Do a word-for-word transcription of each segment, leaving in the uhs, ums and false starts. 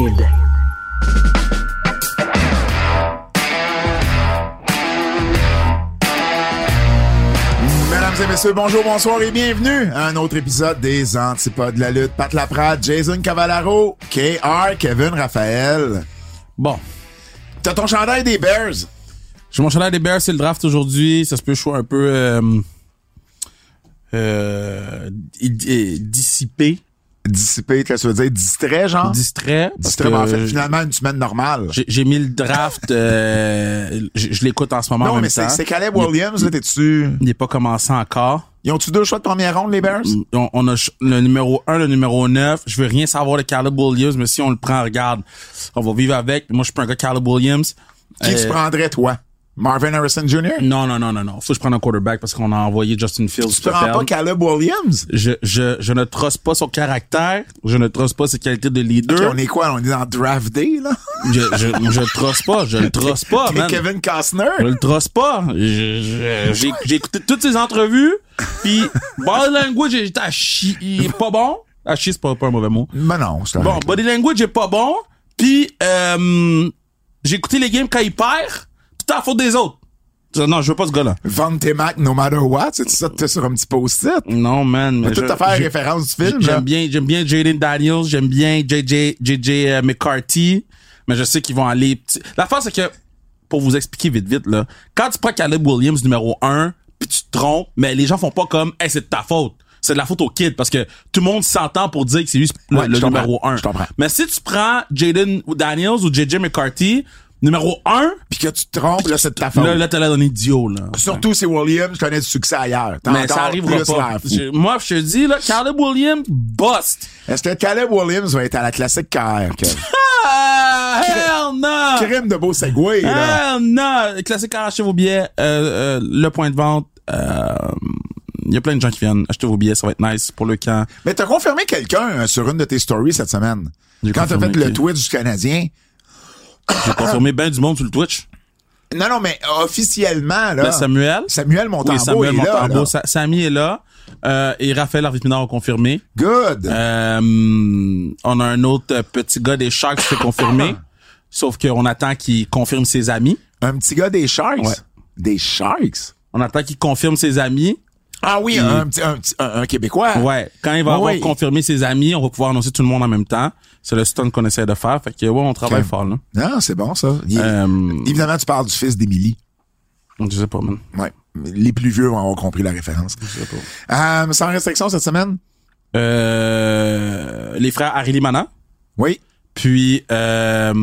Kid. Mesdames et messieurs, bonjour, bonsoir et bienvenue à un autre épisode des Antipodes de la lutte. Pat Laprade, Jason Cavallaro, K R, Kevin Raphaël. Bon. T'as ton chandail des Bears. J'ai mon chandail des Bears, c'est le draft aujourd'hui. Ça se peut que je sois un peu euh, euh, dissipé. Dissipé, qu'est-ce que tu veux dire? Distrait, genre? Distrait. Distrait, mais en fait, finalement, une semaine normale. J'ai, j'ai mis le draft, euh, je, je l'écoute en ce moment. Non, en même mais c'est, temps. c'est Caleb Williams, là, t'es-tu? Il n'est pas commencé encore. Ils ont-tu deux choix de première ronde, les Bears? On, on a le numéro un, le numéro neuf. Je veux rien savoir de Caleb Williams, mais si on le prend, regarde, on va vivre avec. Moi, je suis pas un gars Caleb Williams. Qui euh, tu prendrais, toi? Marvin Harrison junior? Non, non, non, non, non. Faut que je prenne un quarterback parce qu'on a envoyé Justin Fields. Tu prends pas Caleb Williams? Je, je, je ne trosse pas son caractère. Je ne trosse pas ses qualités de leader. Okay, on est quoi? On est dans draft day, là? Je, je, je le trosse pas. Je le trosse pas, T'es man. Kevin Costner? Je le trosse pas. Je, je, j'ai, j'ai écouté toutes ses entrevues. Pis, body language, j'étais à chier. Il est pas bon. À chier, c'est pas, pas un mauvais mot. Ben non, c'est Bon, body language est pas bon. Pis, euh, j'ai écouté les games quand il perd. Pis t'as la faute des autres. Non, je veux pas ce gars-là. Vente tes Mac no matter what, c'est ça que t'as sur un petit post-it. Non, man. Mais tout à faire référence du film, J'aime là. bien, j'aime bien Jaden Daniels, j'aime bien J J, J J uh, McCarthy, mais je sais qu'ils vont aller... L'affaire, c'est que, pour vous expliquer vite, vite, là, quand tu prends Caleb Williams numéro un, puis tu te trompes, mais les gens font pas comme, hey, c'est de ta faute. C'est de la faute au kid, parce que tout le monde s'entend pour dire que c'est lui le, Ouais, le je numéro comprends, un. je comprends. Mais si tu prends Jaden Daniels ou J J McCarthy, numéro un, Puis que tu te trompes, là, c'est de ta faute. là, là, t'as la donné idiot, là. Surtout si Williams connaît du succès ailleurs. T'as Mais encore ça arrivera plus pas. l'air fou. Je- moi, je te dis, là, Caleb Williams, bust. Est-ce que Caleb Williams va être à la classique K R, Kev? Ah, hell no! Crime de beau segway, là. Hell no! Classique, achetez vos billets. Euh, euh, le point de vente, euh, il y a plein de gens qui viennent acheter vos billets, ça va être nice pour le camp. Mais t'as confirmé quelqu'un euh, sur une de tes stories cette semaine. J'ai Quand t'as confirmé fait le qui? Twitch du Canadien. J'ai confirmé ben du monde sur le Twitch. Non, non, mais officiellement, là. Là, Samuel. Samuel Montembeau Oui, Samuel est là, Montembeau. là. Sa- Samy est là. Euh, et Raphaël Arviminard ont confirmé. Good. Euh, on a un autre euh, petit gars des Sharks qui s'est confirmé. Sauf qu'on attend qu'il confirme ses amis. Un petit gars des Sharks? Ouais. Des Sharks? On attend qu'il confirme ses amis. Ah oui, Et- un petit, un, petit- un, un Québécois. Ouais. Quand il va Ah avoir oui. confirmé ses amis, on va pouvoir annoncer tout le monde en même temps. C'est le stunt qu'on essaie de faire. Fait que, ouais, on travaille Ok. fort, là. Non, c'est bon, ça. Il- Euh, Évidemment, tu parles du fils d'Émilie. je sais pas, man. Ouais. Les plus vieux vont avoir compris la référence. Je sais pas. Euh, sans restriction cette semaine? Euh, les frères Harry Limana. Oui. Puis, euh,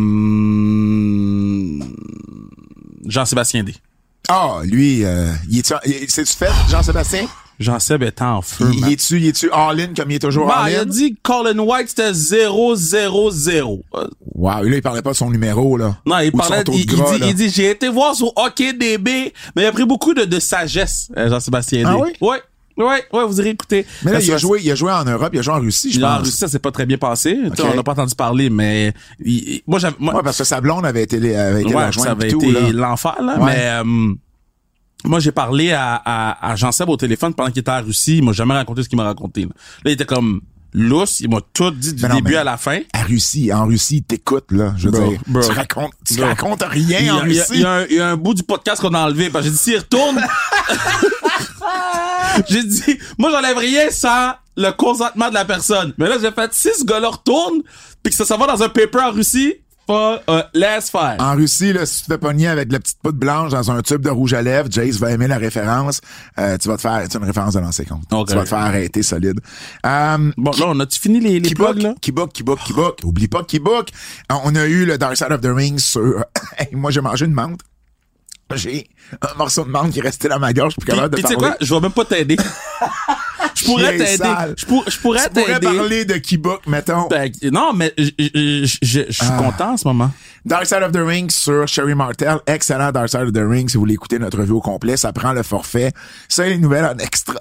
Jean-Sébastien D. Ah, lui, euh, il est-tu, il- c'est-tu fait, Jean-Sébastien? Jean-Seb est en feu, Il, man. il est-tu, il est-tu all-in comme il est toujours Bah, il a all-in? dit Colin White, c'était zéro zéro zéro. Euh, Wow, là, il parlait pas de son numéro, là. Non, il Ou de son parlait, taux de il, il gras, dit, là. il dit, j'ai été voir sur Hockey D B, mais il a pris beaucoup de, de sagesse, euh, Jean-Sébastien D. Ah oui? Ouais, ouais, ouais, vous irez écouter. Mais là, il a Jean-Sébastien- joué, il a joué en Europe, il a joué en Russie, je En pense. Russie, ça s'est pas très bien passé. Tu sais, Ok. On n'a pas entendu parler, mais il- il- moi, j'avais, moi, Ouais, parce que sa blonde avait été, avait été ouais, la ça joindre avait et tout, été là. l'enfer, là. Ouais. Mais euh, moi, j'ai parlé à, à, à Jean-Seb au téléphone pendant qu'il était en Russie. Il m'a jamais raconté ce qu'il m'a raconté. Là, Là, il était comme lousse. Il m'a tout dit du Mais non, début mais- à la fin. À Russie, en Russie, t'écoutes, là. Je veux Bro, dire, bro. tu racontes, tu Bro. racontes rien Il y, en a, il, y a, Russie. il y a un, il y a un bout du podcast qu'on a enlevé. Parce que j'ai dit, s'il retourne... j'ai dit, moi, j'enlève rien sans le consentement de la personne. Mais là, j'ai fait, si ce gars-là retourne, puis que ça, ça va dans un paper en Russie, pas, euh, laisse faire. En Russie, là, si tu te fais pogner avec de la petite poudre blanche dans un tube de rouge à lèvres, Jace va aimer la référence. Euh, tu vas te faire, c'est une référence de l'ancien compte. Ok. Tu vas te faire arrêter solide. Euh, Bon, là, on a-tu fini les, les Keybook, plugs, là? Keybook, Keybook, Keybook. Oublie pas Keybook. On a eu le Dark Side of the Ring sur... Hey, moi, j'ai mangé une menthe. J'ai un morceau de menthe qui est resté dans ma gorge. Je suis plus Puis, capable de puis tu sais parler. quoi? Je vais même pas t'aider. Je pourrais Chien t'aider. sale. Je, pour- je pourrais Tu pourrais t'aider. parler de Keybook, mettons. Ben, non, mais je je- je- je- je suis Ah. content en ce moment. Dark Side of the Ring sur Sherry Martel. Excellent Dark Side of the Ring. Si vous voulez écouter notre revue au complet, ça prend le forfait. C'est les nouvelles en extra.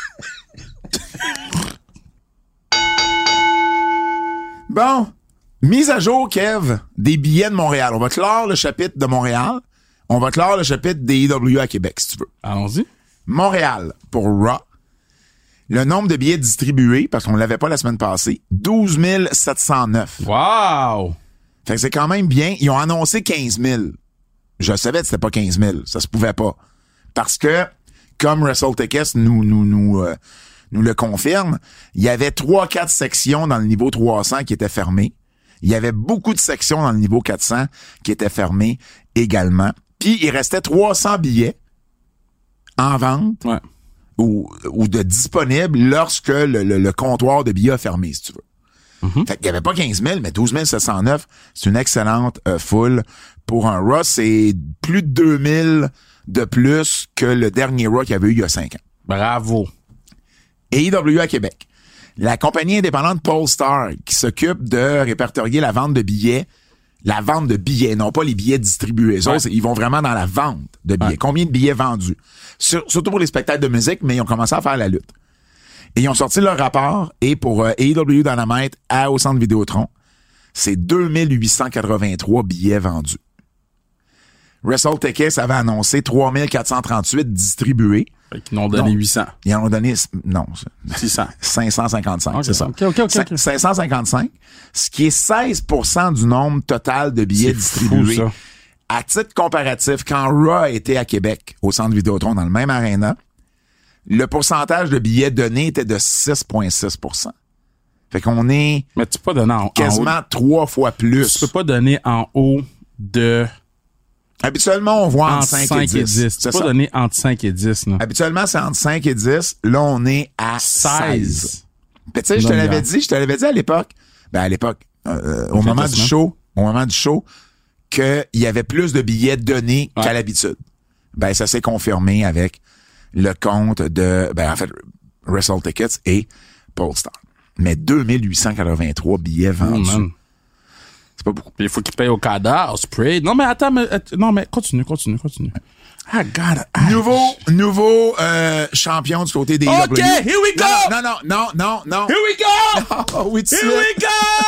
Bon. Mise à jour, Kev, des billets de Montréal. On va clore le chapitre de Montréal. On va clore le chapitre des I W à Québec, si tu veux. Allons-y. Montréal pour Raw. Le nombre de billets distribués, parce qu'on l'avait pas la semaine passée, douze mille sept cent neuf. Wow! Fait que c'est quand même bien. Ils ont annoncé quinze mille. Je savais que c'était pas quinze mille. Ça se pouvait pas. Parce que, comme WrestleTickets nous, nous, nous, euh, nous le confirme, il y avait trois quatre sections dans le niveau trois cents qui étaient fermées. Il y avait beaucoup de sections dans le niveau quatre cents qui étaient fermées également. Puis, il restait trois cents billets en vente. Ouais. Ou, ou de disponible lorsque le, le, le comptoir de billets a fermé, si tu veux. Mm-hmm. Fait qu'il n'y avait pas quinze mille, mais douze mille sept cent neuf, c'est une excellente euh, foule pour un Raw. C'est plus de deux mille de plus que le dernier Raw qu'il y avait eu il y a cinq ans. Bravo. A E W à Québec. La compagnie indépendante Polestar, qui s'occupe de répertorier la vente de billets, la vente de billets, non pas les billets distribués. Ouais. Ils vont vraiment dans la vente de billets. Ouais. Combien de billets vendus? Sur, surtout pour les spectacles de musique, mais ils ont commencé à faire la lutte. Et ils ont sorti leur rapport, et pour euh, A E W Dynamite à, au Centre Vidéotron, c'est deux mille huit cent quatre-vingt-trois billets vendus. WrestleTickets avait annoncé trois mille quatre cent trente-huit distribués. Fait qu'ils en ont donné donc, huit cents. Ils en ont donné, non, six cents. cinq cent cinquante-cinq, okay, c'est ça. OK, OK, OK. okay. cinq cent cinquante-cinq, ce qui est seize pour cent du nombre total de billets c'est distribués. Fou, ça. À titre comparatif, quand Raw était à Québec, au Centre Vidéotron, dans le même aréna, le pourcentage de billets donnés était de six virgule six pour cent. Fait qu'on est Mais tu peux pas donner en, quasiment en haut. trois fois plus. Tu peux pas donner en haut de... Habituellement, on voit entre cinq, cinq et dix. Et dix. Tu peux pas donner entre cinq et dix. Là. Habituellement, c'est entre cinq et dix. Là, on est à seize. seize. Tu sais, je te l'avais dit, je te l'avais dit à l'époque. Ben, à l'époque, euh, au moment du show, au moment du show, qu'il y avait plus de billets donnés ouais. qu'à l'habitude. Ben, ça s'est confirmé avec le compte de, ben, en fait, WrestleTickets et Polestar. Mais deux mille huit cent quatre-vingt-trois billets vendus. Oh, c'est pas beaucoup. Puis il faut qu'il paye au cadre, au spray. Non, mais attends, mais, non, mais continue, continue, continue. I got it. Nouveau, nouveau, euh, champion du côté des A E W. OK, here we go! Non, non, non, non, non. Here we go! Oh, oui, here we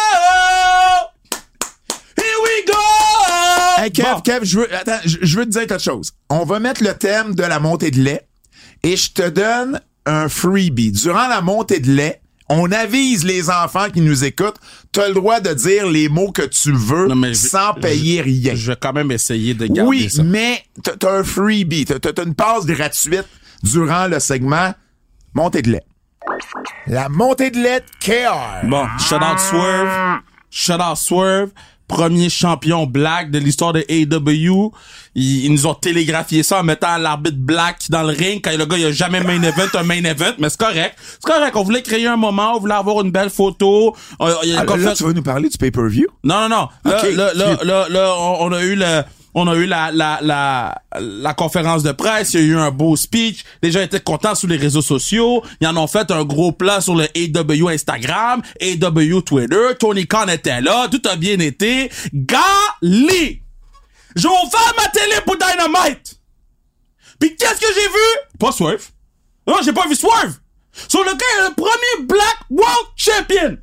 go! Here we go! Hey, Kev, bon. Kev, je veux, attends, je, je veux te dire quelque chose. On va mettre le thème de la montée de lait et je te donne un freebie. Durant la montée de lait, on avise les enfants qui nous écoutent, tu as le droit de dire les mots que tu veux non, sans je, payer je, rien. Je vais quand même essayer de garder oui, ça. Oui, mais t'as, t'as un freebie, t'as, t'as une passe gratuite durant le segment montée de lait. La montée de lait K R. Bon, shout out Swerve, shout out Swerve, premier champion black de l'histoire de A E W. Ils, ils nous ont télégraphié ça en mettant l'arbitre black dans le ring quand le gars il a jamais main event un main event, mais c'est correct. C'est correct, on voulait créer un moment, on voulait avoir une belle photo. On, il y a Alors, là, fait... tu veux nous parler du pay-per-view? Non, non, non. Là, okay. là, là, là, là, on, on a eu le... On a eu la, la, la, la conférence de presse, il y a eu un beau speech, les gens étaient contents sur les réseaux sociaux, ils en ont fait un gros plan sur le A E W Instagram, A E W Twitter, Tony Khan était là, tout a bien été. Gali! J'ai ouvert ma télé pour Dynamite! Pis qu'est-ce que j'ai vu? Pas Swerve. Non, j'ai pas vu Swerve! Sur le cas, le premier Black World Champion!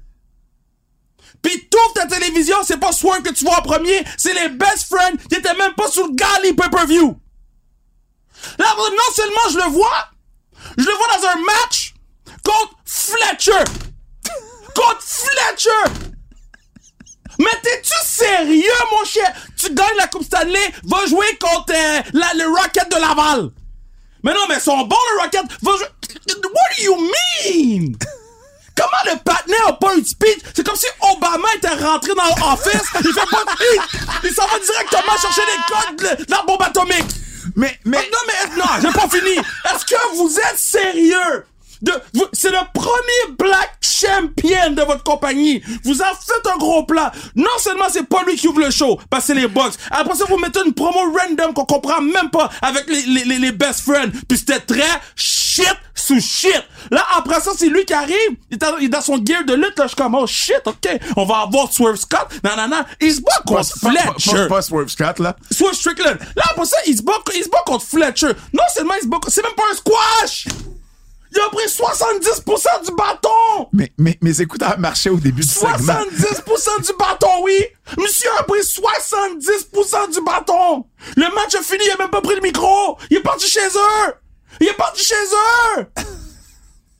Pis t'ouvres ta télévision, c'est pas Swerve que tu vois en premier, c'est les best friends qui étaient même pas sur le Gali pay-per-view. Là, non seulement je le vois, je le vois dans un match contre Fletcher. Contre Fletcher. Mais t'es-tu sérieux, mon chien? Tu gagnes la Coupe Stanley, va jouer contre euh, la, le Rocket de Laval. Mais non, mais ils sont bons, le Rocket. Va jouer... What do you mean? Comment le partenaire a pas eu de speech? C'est comme si Obama était rentré dans l'office, il fait pas de speech! Il s'en va directement chercher les codes de la bombe atomique! Mais, mais... Oh, non, mais, non, j'ai pas fini! Est-ce que vous êtes sérieux? De, vous, c'est le premier Black Champion de votre compagnie. Vous en faites un gros plan. Non seulement c'est pas lui qui ouvre le show, parce que c'est les Bucks. Après ça, vous mettez une promo random qu'on comprend même pas avec les, les, les, les best friends. Puis c'était très shit sous shit. Là, après ça, c'est lui qui arrive. Il est dans son gear de lutte. Là, je suis comme, oh shit, ok. On va avoir Swerve Scott. Non, non, non. Il se bat contre pas, Fletcher. Pas, pas, pas Swerve Scott, là. Swerve Strickland. Là, après ça, il se bat, il se bat contre Fletcher. Non seulement il se bat, c'est même pas un squash. Il a pris soixante-dix pour cent du bâton! Mais, mais mes écouteurs marchaient au début du segment. soixante-dix pour cent du bâton, oui! Monsieur a pris soixante-dix pour cent du bâton! Le match a fini, il a même pas pris le micro! Il est parti chez eux! Il est parti chez eux!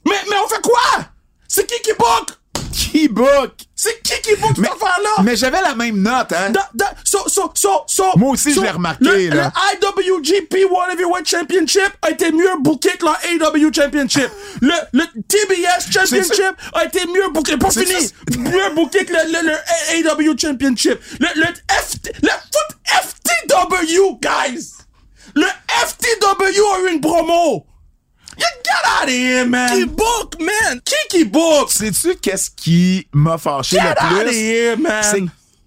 Mais, mais on fait quoi? C'est qui qui book? Qui book? C'est qui qui book cette Mais, affaire-là? mais j'avais la même note, hein? Da, da, so, so, so, so, Moi aussi, so, je l'ai remarqué, le, là. Le I W G P World Heavyweight Championship a été mieux booké que le A W Championship. Le, le T B S Championship a été mieux booké. Pas C'est fini. ça, Mieux booké que le, le, le A W Championship. Le, le F T, le foot F T W, guys. Le F T W a eu une promo. You get out of here, man. Qui book, man? Qui qui book? Sais-tu qu'est-ce qui m'a fâché Get le out of plus? here, man. C'est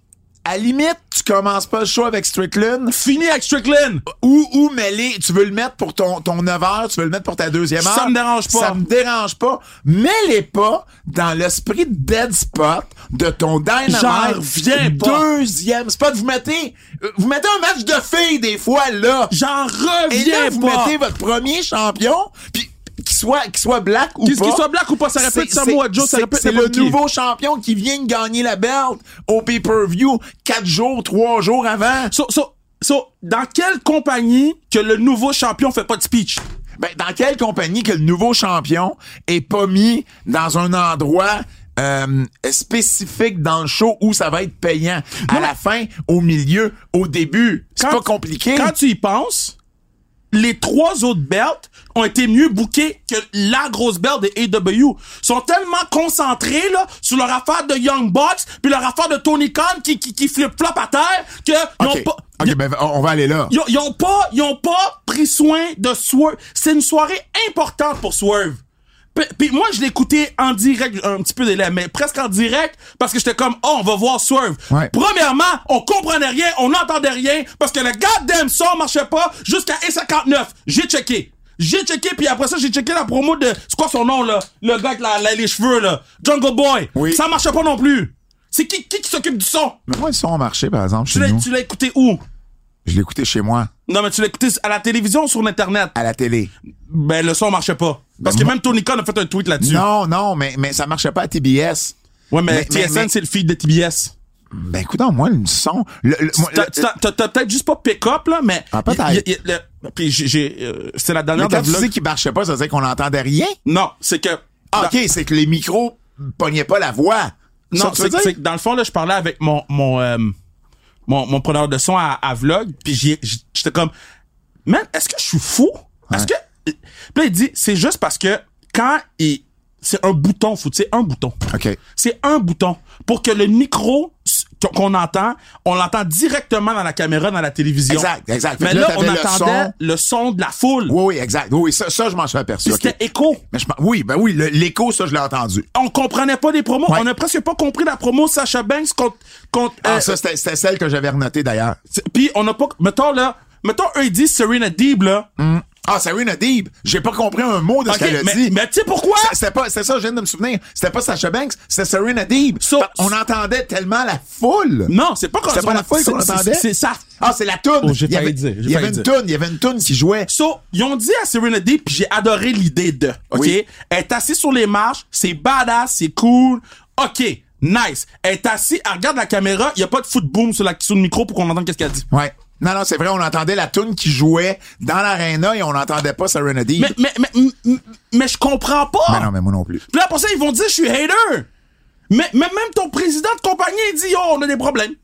à limite, tu commences pas le show avec Strickland. Fini avec Strickland. Ou, ou mêler, tu veux le mettre pour ton, ton neuf heures, tu veux le mettre pour ta deuxième heure. Ça me dérange pas. Ça me dérange pas. Mets-les pas dans l'esprit de dead spot de ton Dynamite. J'en reviens pas. Deuxième spot. Vous mettez, vous mettez un match de filles des fois, là. J'en Et reviens là, vous pas. mettez votre premier champion, puis qu'il soit, qu'il soit black ou Qu'il pas. qu'il soit black ou pas, ça répète C'est- Samoa c'est- Joe, ça c'est- répète C'est le n'importe qui. nouveau champion qui vient de gagner la belt au pay-per-view quatre jours, trois jours avant. So, so, so, dans quelle compagnie que le nouveau champion fait pas de speech? Ben, dans quelle compagnie que le nouveau champion est pas mis dans un endroit euh, spécifique dans le show où ça va être payant? À Non, la fin, au milieu, au début. C'est Quand- pas compliqué. Quand tu y penses, les trois autres belts ont été mieux bookés que la grosse belt de A W. Ils sont tellement concentrés, là, sur leur affaire de Young Bucks puis leur affaire de Tony Khan qui, qui, qui flip-flop à terre que ils OK, ont pas, OK, ben, on on va aller là. Ils ont, ils ont pas, ils ont pas pris soin de Swerve. C'est une soirée importante pour Swerve. Puis, puis moi, je l'ai écouté en direct, un petit peu délai, mais presque en direct, parce que j'étais comme, oh, on va voir Swerve. Ouais. Premièrement, on comprenait rien, on n'entendait rien, parce que le goddamn son marchait pas jusqu'à un cinquante-neuf. J'ai checké. J'ai checké, puis après ça, j'ai checké la promo de, c'est quoi son nom, là? Le gars avec la, la- les cheveux, là. Jungle Boy. Oui. Ça marchait pas non plus. C'est qui, qui qui s'occupe du son? Mais moi, le son a marché, par exemple, Tu chez l'as, nous. tu l'as écouté où? Je l'ai écouté chez moi, Non, mais tu l'as écouté à la télévision ou sur Internet? à la télé. Ben, le son marchait pas. Parce Ben, que moi- même Tony Khan a fait un tweet là-dessus. Non, non, mais, mais ça marchait pas à T B S. Ouais, mais, Mais- T S N, mais- mais- c'est le feed de T B S. Ben, écoute, moi, le son. Le, le- moi, T'as, le- t'as, t'as- t'as peut-être juste pas pick-up, là, mais... Ah, peut-être. y- y- y- le- Puis j'ai... j'ai euh, c'est la dernière mais quand de tu vlog. dis qu'il marchait pas, ça veut dire qu'on n'entendait rien? Non, c'est que... Ah, OK, c'est que les micros pognaient pas la voix. Ça, Non, tu veux c'est, dire? c'est que dans le fond, là, je parlais avec mon... mon euh, mon, mon preneur de son à, à vlog, puis j'y- j'y- j'étais comme... Man, est-ce que je suis fou? Est-ce que... Puis là, il dit, c'est juste parce que quand il... C'est un bouton, faut, c'est un bouton. OK. C'est un bouton. Pour que le micro s- qu'on entend, on l'entend directement dans la caméra, dans la télévision. Exact, exact. Fait Mais que là, là, on t'avais le attendait son. le son de la foule. Oui, oui, exact. Oui, oui, ça, ça je m'en suis aperçu. Puis OK. c'était écho. Mais je, m'en- oui, ben oui, le- l'écho, ça, je l'ai entendu. On comprenait pas les promos. Ouais. On a presque pas compris la promo Sasha Banks contre... contre Ah, euh, ça, c'était c'était celle que j'avais renotée, d'ailleurs. c'est- Puis on a pas... Mettons, là... Mettons, eux, ils disent Serena Deeb, là. Ah, Serena Deeb. J'ai pas compris un mot de OK, ce qu'elle a mais, dit. mais tu sais pourquoi? C'est- C'était pas, c'est ça, je viens de me souvenir. C'était pas Sasha Banks, c'était Serena Deeb. So- Fait- on entendait tellement la foule. Non, c'est pas comme C'était pas la foule qu'on c'est- entendait? C'est c'est ça. Ah, c'est la toune. Oh, j'ai Il y failli avait, dire, j'ai il y avait failli une dire. toune, il y avait une toune qui jouait. So, ils ont dit à Serena Deeb, puis j'ai adoré l'idée de, OK? Oui. Elle est assise sur les marches, c'est badass, c'est cool. OK, nice. Elle est assise, elle regarde la caméra, il y a pas de foot boom sur, la, sur le micro pour qu'on entende qu'est-ce qu'elle dit. Ouais. Non, non, c'est vrai, on entendait la toune qui jouait dans l'aréna et on n'entendait pas Serena Deeb. Mais, mais, mais, m- m- mais je comprends pas. Mais non, mais moi non plus. Puis là, pour ça, ils vont dire, je suis hater. Mais, mais même ton président de compagnie, il dit, oh, on a des problèmes.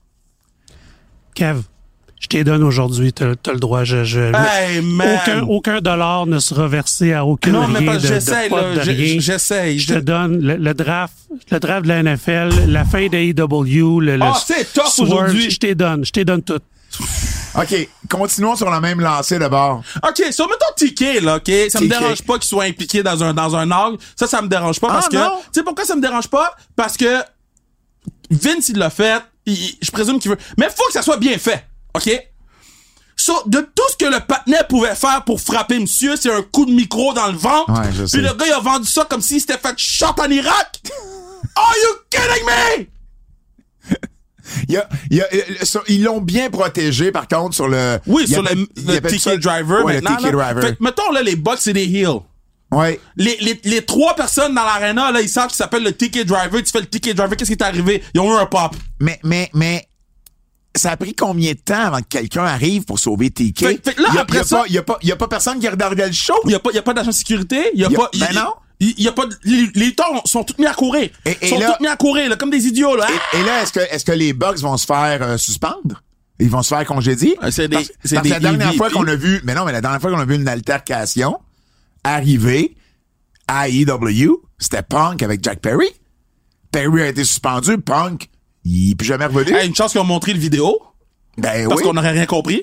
Kev, je t'ai donne aujourd'hui, t'as, t'as le droit. Je, je, Hey, man. aucun, aucun dollar ne sera versé à aucun Non, mais rien parce de, que de j'essaie, pot, là, de je- rien. j'essaie. Je te donne le, le draft, le draft de la N F L, la fin de A E W, le, le Ah, c'est tough Swerve, aujourd'hui. Je t'ai donne, je t'ai donne tout. OK, continuons sur la même lancée d'abord. OK, so mettons T K, là, OK? Ça me T K. dérange pas qu'il soit impliqué dans un, dans un angle. Ça, ça me dérange pas parce Ah, que... non? Tu sais pourquoi ça me dérange pas? Parce que Vince, il l'a fait. il- il- je présume qu'il veut... Mais faut que ça soit bien fait, OK? So, de tout ce que le patinet pouvait faire pour frapper monsieur, c'est un coup de micro dans le ventre. Ouais, je sais. Puis le gars, il a vendu ça comme s'il s'était fait shot en Irak. Are you kidding me? Il y a, il y a, euh, sur- ils l'ont bien protégé, par contre, sur le... Oui, il y sur avait- le, il y le avait T ça- K Driver ouais, maintenant. le T K là. Driver. Fait que, mettons, là, les Bucks, c'est des heels. Ouais. Les, les, les trois personnes dans l'arena, là, ils savent qu'ils s'appellent le T K Driver. Tu fais le T K Driver, qu'est-ce qui est arrivé? Ils ont eu un pop. Mais, mais, mais, ça a pris combien de temps avant que quelqu'un arrive pour sauver T K? Fait- fait que là, il y a, après il y a ça- pas, il y a pas, il y a pas personne qui regardait le show. Il y a pas, il y a pas d'agent de sécurité. Il y a Il y a- pas, il- ben il- non. Il y a pas de, les, les lutteurs sont tous mis à courir. Et, et sont là, tous mis à courir, là, comme des idiots, là. Et, et là, est-ce que, est-ce que les Bucks vont se faire euh, suspendre? Ils vont se faire congédier? C'est des, parce c'est parce des que la dernière E V P. fois qu'on a vu, mais non, mais la dernière fois qu'on a vu une altercation arriver à A E W, c'était Punk avec Jack Perry. Perry a été suspendu, Punk, il est plus jamais revenu. Hey, une chance qu'ils ont montré le vidéo. Ben Parce oui. qu'on n'aurait rien compris.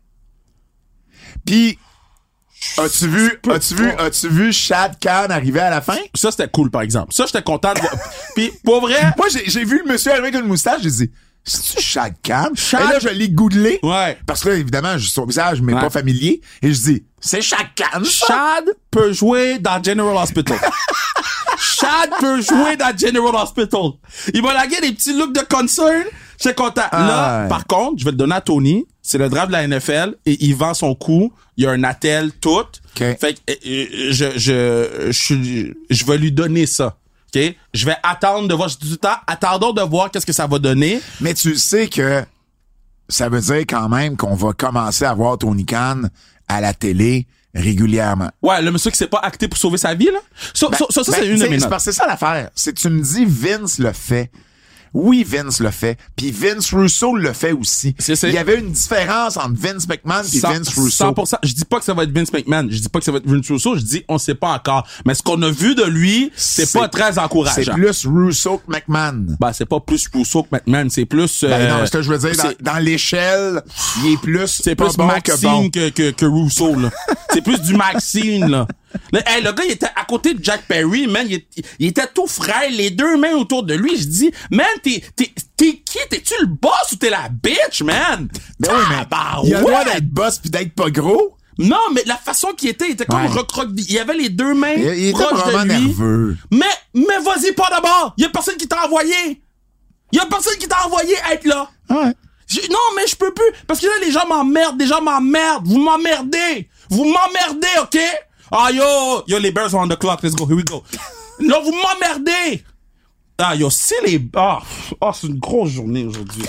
Puis, as-tu vu, as-tu vu, as-tu vu Shad Khan arriver à la fin? Ça, c'était cool, par exemple. Ça, j'étais content de voir. Puis, pour vrai. Moi, j'ai, j'ai vu le monsieur arriver avec une moustache, j'ai dit, c'est-tu Shad Khan? Shad- Et là, je l'ai googlé. Ouais. Parce que là, évidemment, son visage m'est Ouais. pas familier. Et je dis, c'est Shad Khan, ça? Chad peut jouer dans General Hospital. Chad peut jouer dans General Hospital. Il m'a lagué des petits looks de concern. J'étais content. Ah, Là, ouais. par contre, je vais le donner à Tony. C'est le draft de la N F L et il vend son coup. Il y a un attel tout. OK. Fait que euh, je, je, je, suis- je vais lui donner ça. OK? Je vais attendre de voir. J'ai tout le temps. Attendons de voir qu'est-ce que ça va donner. Mais tu sais que ça veut dire quand même qu'on va commencer à voir Tony Khan à la télé régulièrement. Ouais, le monsieur qui s'est pas acté pour sauver sa vie, là. Ça, ça, ça, ça, Ben, c'est une de t'sais, mes c'est notes. parce que c'est ça l'affaire. C'est tu me dis Vince le fait. Oui, Vince le fait. Puis Vince Russo le fait aussi. C'est- c'est- Il y avait une différence entre Vince McMahon et cent- Vince Russo. cent pour cent. Je dis pas que ça va être Vince McMahon. Je dis pas que ça va être Vince Russo. Je dis, on sait pas encore. Mais ce qu'on a vu de lui, c'est pas très encourageant. C'est plus Russo que McMahon. Ben, c'est pas plus Russo que McMahon. C'est plus, euh, Ben non, ce que je veux dire, c'est- dans, dans l'échelle, il est plus c'est pas plus bon Maxine que bon. que, que, que Russo, là. C'est plus du Maxine, là. Là, hey, le gars, il était à côté de Jack Perry, man. Il, est- il était tout frêle, les deux mains autour de lui. Je dis, man, t'es, t'es, t'es qui? T'es-tu le boss ou t'es la bitch, man? Ben oui, mais Tabarouette! il a le droit d'être boss puis d'être pas gros. Non, mais la façon qu'il était, il était comme Ouais. recroquevillé. Il avait les deux mains Il, il était proches vraiment de lui. nerveux. Mais, mais vas-y pas d'abord. Il y a personne qui t'a envoyé. Il y a personne qui t'a envoyé être là. Ouais. J'ai- non, mais je peux plus. Parce que là, les gens m'emmerdent. Les gens m'emmerdent. Vous m'emmerdez. Vous m'emmerdez, OK? Ah, yo, yo, les Bears are on the clock. Let's go. Here we go. Là, vous m'emmerdez. Ah, yo, si les... Ah, oh, c'est une grosse journée aujourd'hui.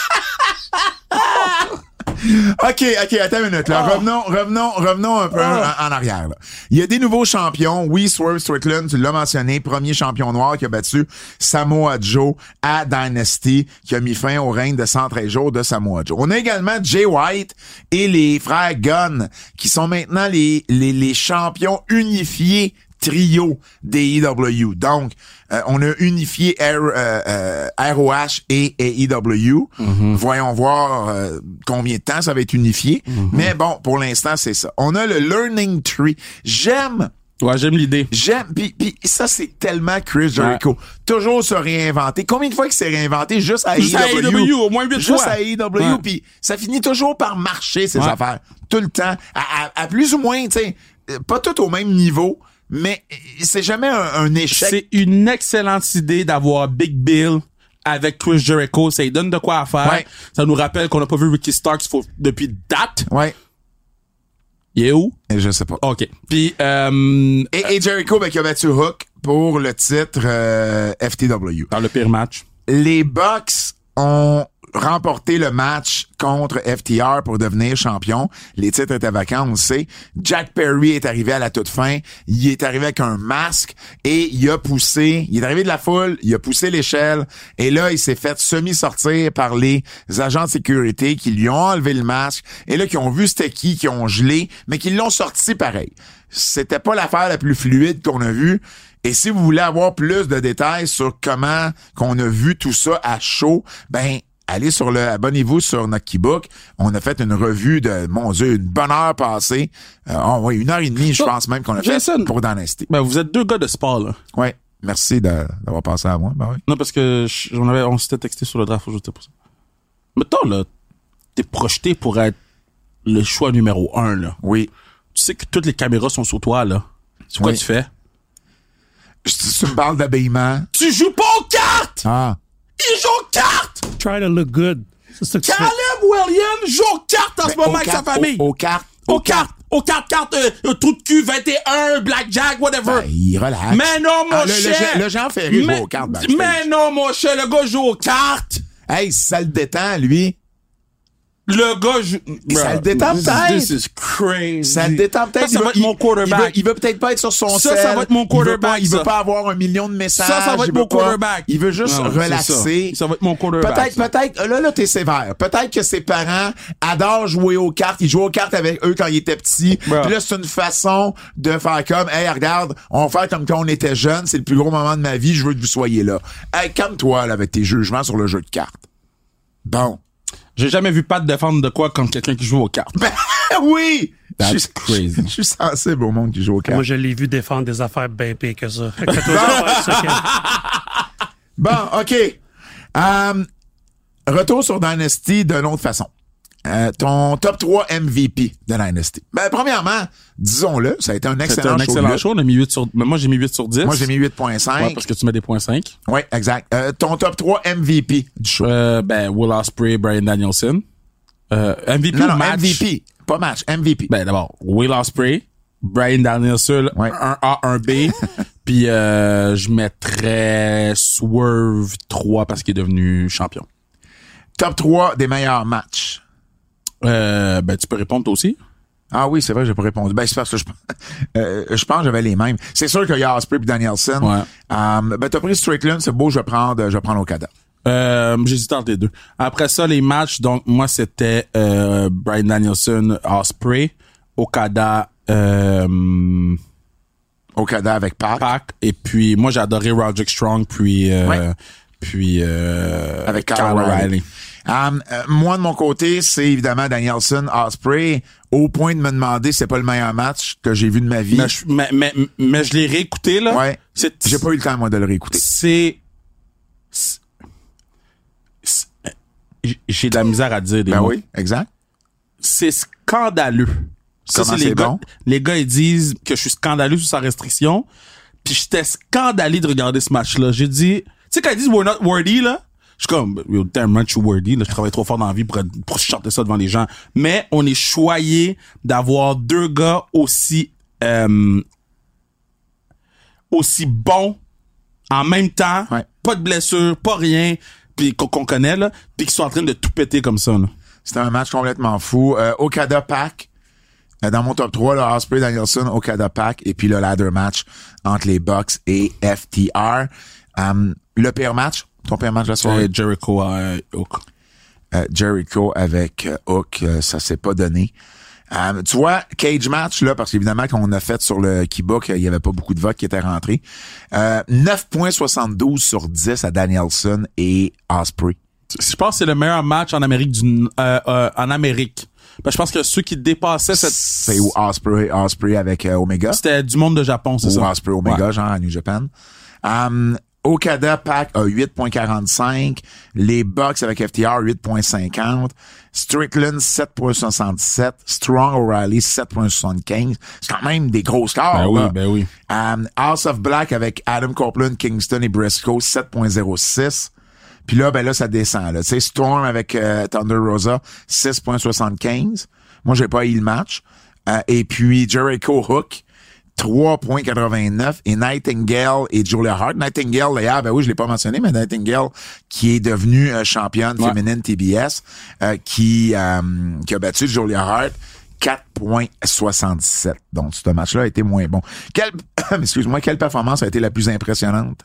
OK, OK, attends une minute. Là. Ah. Revenons, revenons, revenons un peu Ah. en, en arrière. Là. Il y a des nouveaux champions. Oui, Swerve Strickland, tu l'as mentionné, premier champion noir qui a battu Samoa Joe à Dynasty, qui a mis fin au règne de cent treize jours de Samoa Joe. On a également Jay White et les frères Gunn, qui sont maintenant les, les, les champions unifiés trio des A E W. Donc, euh, on a unifié R, euh, euh, R O H et A E W. Mm-hmm. Voyons voir euh, combien de temps ça va être unifié. Mm-hmm. Mais bon, pour l'instant, c'est ça. On a le Learning Tree. J'aime, Ouais, j'aime l'idée. j'aime, puis puis ça, c'est tellement Chris Jericho. Toujours se réinventer. Combien de fois qu'il s'est réinventé juste à Juste à A E W? A E W, au moins huit Juste fois. à A E W, Ouais. puis ça finit toujours par marcher, ces Ouais. affaires. Tout le temps. À, à, à plus ou moins, tu sais, euh, pas tout au même niveau, mais euh, c'est jamais un, un échec. C'est une excellente idée d'avoir Big Bill avec Chris Jericho. Ça lui donne de quoi à faire. Ouais. Ça nous rappelle qu'on n'a pas vu Ricky Starks faut- depuis date. Ouais. Il est où? Et je sais pas. OK. Puis, euh, Et, et Jericho, ben, qui a battu Hook pour le titre euh, F T W. dans le pire match. Les Bucks ont remporté le match contre F T R pour devenir champion. Les titres étaient vacants, on le sait. Jack Perry est arrivé à la toute fin. Il est arrivé avec un masque et il a poussé, il est arrivé de la foule, il a poussé l'échelle et là, il s'est fait semi-sortir par les agents de sécurité qui lui ont enlevé le masque et là, qui ont vu c'était qui, qui ont gelé, mais qui l'ont sorti pareil. C'était pas l'affaire la plus fluide qu'on a vue. Et si vous voulez avoir plus de détails sur comment qu'on a vu tout ça à chaud, ben allez sur le, abonnez-vous sur notre Keybook. On a fait une revue de, mon Dieu, une bonne heure passée. Euh, oh, oui, une heure et demie, je Oh, pense même qu'on a fait Jason. pour Dynasty. Ben, vous êtes deux gars de sport, là. Ouais. Merci de- d'avoir passé à moi. Ben oui. Non, parce que je- j'en avais, on s'était texté sur le draft aujourd'hui pour ça. Mettons, là, t'es projeté pour être le choix numéro un, là. Oui. Tu sais que toutes les caméras sont sur toi, là. C'est quoi Oui. tu fais? Je- Tu me parles d'habillement. Tu joues pas aux cartes! Ah. Il joue aux cartes! Try to look good. C'est ça que tu fais. Caleb Williams joue aux cartes en ce Ben, moment aux avec sa cartes, famille. Aux, aux cartes. Aux cartes! Aux cartes, cartes, euh, euh, trou de cul, vingt et un, blackjack, whatever. Ben, il relaxe. Mais non, mon Ah, le, cher! le, le Jean Ferré joue mais, aux cartes. backstage. mais non, mon cher, le gars joue aux cartes. Hey, si ça le détend, lui. Le gars, je... Ça le détend peut-être. This is crazy. Ça le détend peut-être. Ça, ça Il va veut- être mon il- quarterback. Il veut, il veut peut-être pas être sur son Ça, cell. ça va être mon Il veut pas, quarterback, il veut ça. pas avoir un million de messages. Ça, ça va il être veut mon pas- quarterback. Il veut juste Non, c'est relaxer. ça. Ça va être mon quarterback, Peut-être, ça. peut-être, là, là, t'es sévère. Peut-être que ses parents adorent jouer aux cartes. Ils jouaient aux cartes avec eux quand ils étaient petits. Bro. Puis là, c'est une façon de faire comme, hey, regarde, on va faire comme quand on était jeune. C'est le plus gros moment de ma vie. Je veux que vous soyez là. Hey, calme-toi, là, avec tes jugements sur le jeu de cartes. Bon. J'ai jamais vu Pat défendre de quoi comme quelqu'un qui joue aux cartes. Ben, oui! That's Je suis- crazy. Je suis sensible au monde qui joue aux cartes. Moi, je l'ai vu défendre des affaires bien pires que ça. Fait que fais-toi faire ça, Ken. Bon, OK. Euh, retour sur Dynasty d'une autre façon. Euh, ton top trois M V P de Dynasty. Ben, premièrement, disons-le, ça a été un C'était excellent, un show. excellent de lutte. show. On a mis huit sur, mais moi, j'ai mis huit sur dix. Moi, j'ai mis huit virgule cinq. Ouais, parce que tu mets des points cinq. Oui, exact. Euh, ton top trois M V P du show. Euh, ben, Will Ospreay, Bryan Danielson. Euh, M V P non, ou non, match? M V P. Pas match, M V P. Ben, d'abord, Will Ospreay, Bryan Danielson, Ouais. un A, un B. Puis, euh, je mettrais Swerve trois parce qu'il est devenu champion. Top trois des meilleurs matchs. Euh, ben, tu peux répondre toi aussi? Ah oui, c'est vrai, j'ai pas répondu. Ben, c'est parce que je, euh, je pense que j'avais les mêmes. C'est sûr qu'il y a Ospreay et Danielson. Ouais. Euh, ben, t'as pris Strickland, c'est beau, je vais prendre, je vais prendre Okada. Euh, j'hésitais entre les deux. Après ça, les matchs, donc, moi, c'était, euh, Bryan Danielson, Ospreay, Okada, euh, Okada avec Pac. Pac, et puis, moi, j'ai adoré Roderick Strong, puis, euh, Ouais. puis, euh, Avec Kyle Kyle O'Reilly. O'Reilly. Um, euh, moi, de mon côté, c'est évidemment Danielson, Ospreay, au point de me demander si c'est pas le meilleur match que j'ai vu de ma vie. Mais, je- mais, mais, mais je l'ai réécouté, là. Ouais. C'est, J'ai pas eu le temps, moi, de le réécouter. c'est, c'est- c'est- j'ai de la misère à dire des Ben mots. oui, exact. C'est scandaleux. Ça, Comment c'est c'est les gars, bon? les gars, ils disent que je suis scandaleux sous sa restriction. Puis j'étais scandalé de regarder ce match-là. J'ai dit, tu sais, quand ils disent we're not worthy, là, je suis comme, yo, damn right, je suis worthy, là, je travaille trop fort dans la vie pour, pour chanter ça devant les gens. Mais on est choyé d'avoir deux gars aussi, euh, aussi bons en même temps, Ouais. pas de blessure, pas rien, puis qu'on, qu'on connaît, là, puis qui sont en train de tout péter comme ça, là. C'était un match complètement fou. Euh, Okada Pac. Euh, dans mon top trois, là, Ospreay, Danielson, Okada Pac. Et puis le ladder match entre les Bucks et F T R. Um, le pire match, ton pire match de la soirée? Euh, Jericho à Hook. Euh, Jericho avec euh, Hook, euh, ça s'est pas donné. Euh, tu vois, cage match, là, parce qu'évidemment, qu'on a fait sur le Keybook, il y avait pas beaucoup de votes qui étaient rentrés. Euh, neuf virgule soixante-douze sur dix à Danielson et Ospreay. Je pense que c'est le meilleur match en Amérique du euh, euh, en Amérique. Ben, je pense que ceux qui dépassaient cette C'est où Ospreay, Ospreay avec euh, Omega. c'était du monde de Japon, c'est Ou ça. Ospreay Omega, Ouais. genre à New Japan. Um, Okada Pac a huit virgule quarante-cinq. Les Bucks avec F T R, huit virgule cinquante. Strickland, sept virgule soixante-sept. Strong O'Reilly, sept virgule soixante-quinze. C'est quand même des gros scores. Ben oui, là. ben oui. Um, House of Black avec Adam Copeland, Kingston et Briscoe, sept virgule zéro six. Puis là, ben là, ça descend. Là. Tu sais, Storm avec euh, Thunder Rosa, six virgule soixante-quinze. Moi, j'ai pas eu le match. Euh, et puis Jericho Hook, trois virgule quatre-vingt-neuf. Et Nightingale et Julia Hart. Nightingale, d'ailleurs, ben oui, je l'ai pas mentionné, mais Nightingale, qui est devenue euh, championne Ouais. féminine T B S, euh, qui, euh, qui a battu Julia Hart, quatre virgule soixante-dix-sept. Donc, ce match-là a été moins bon. Quelle, excuse-moi, quelle performance a été la plus impressionnante?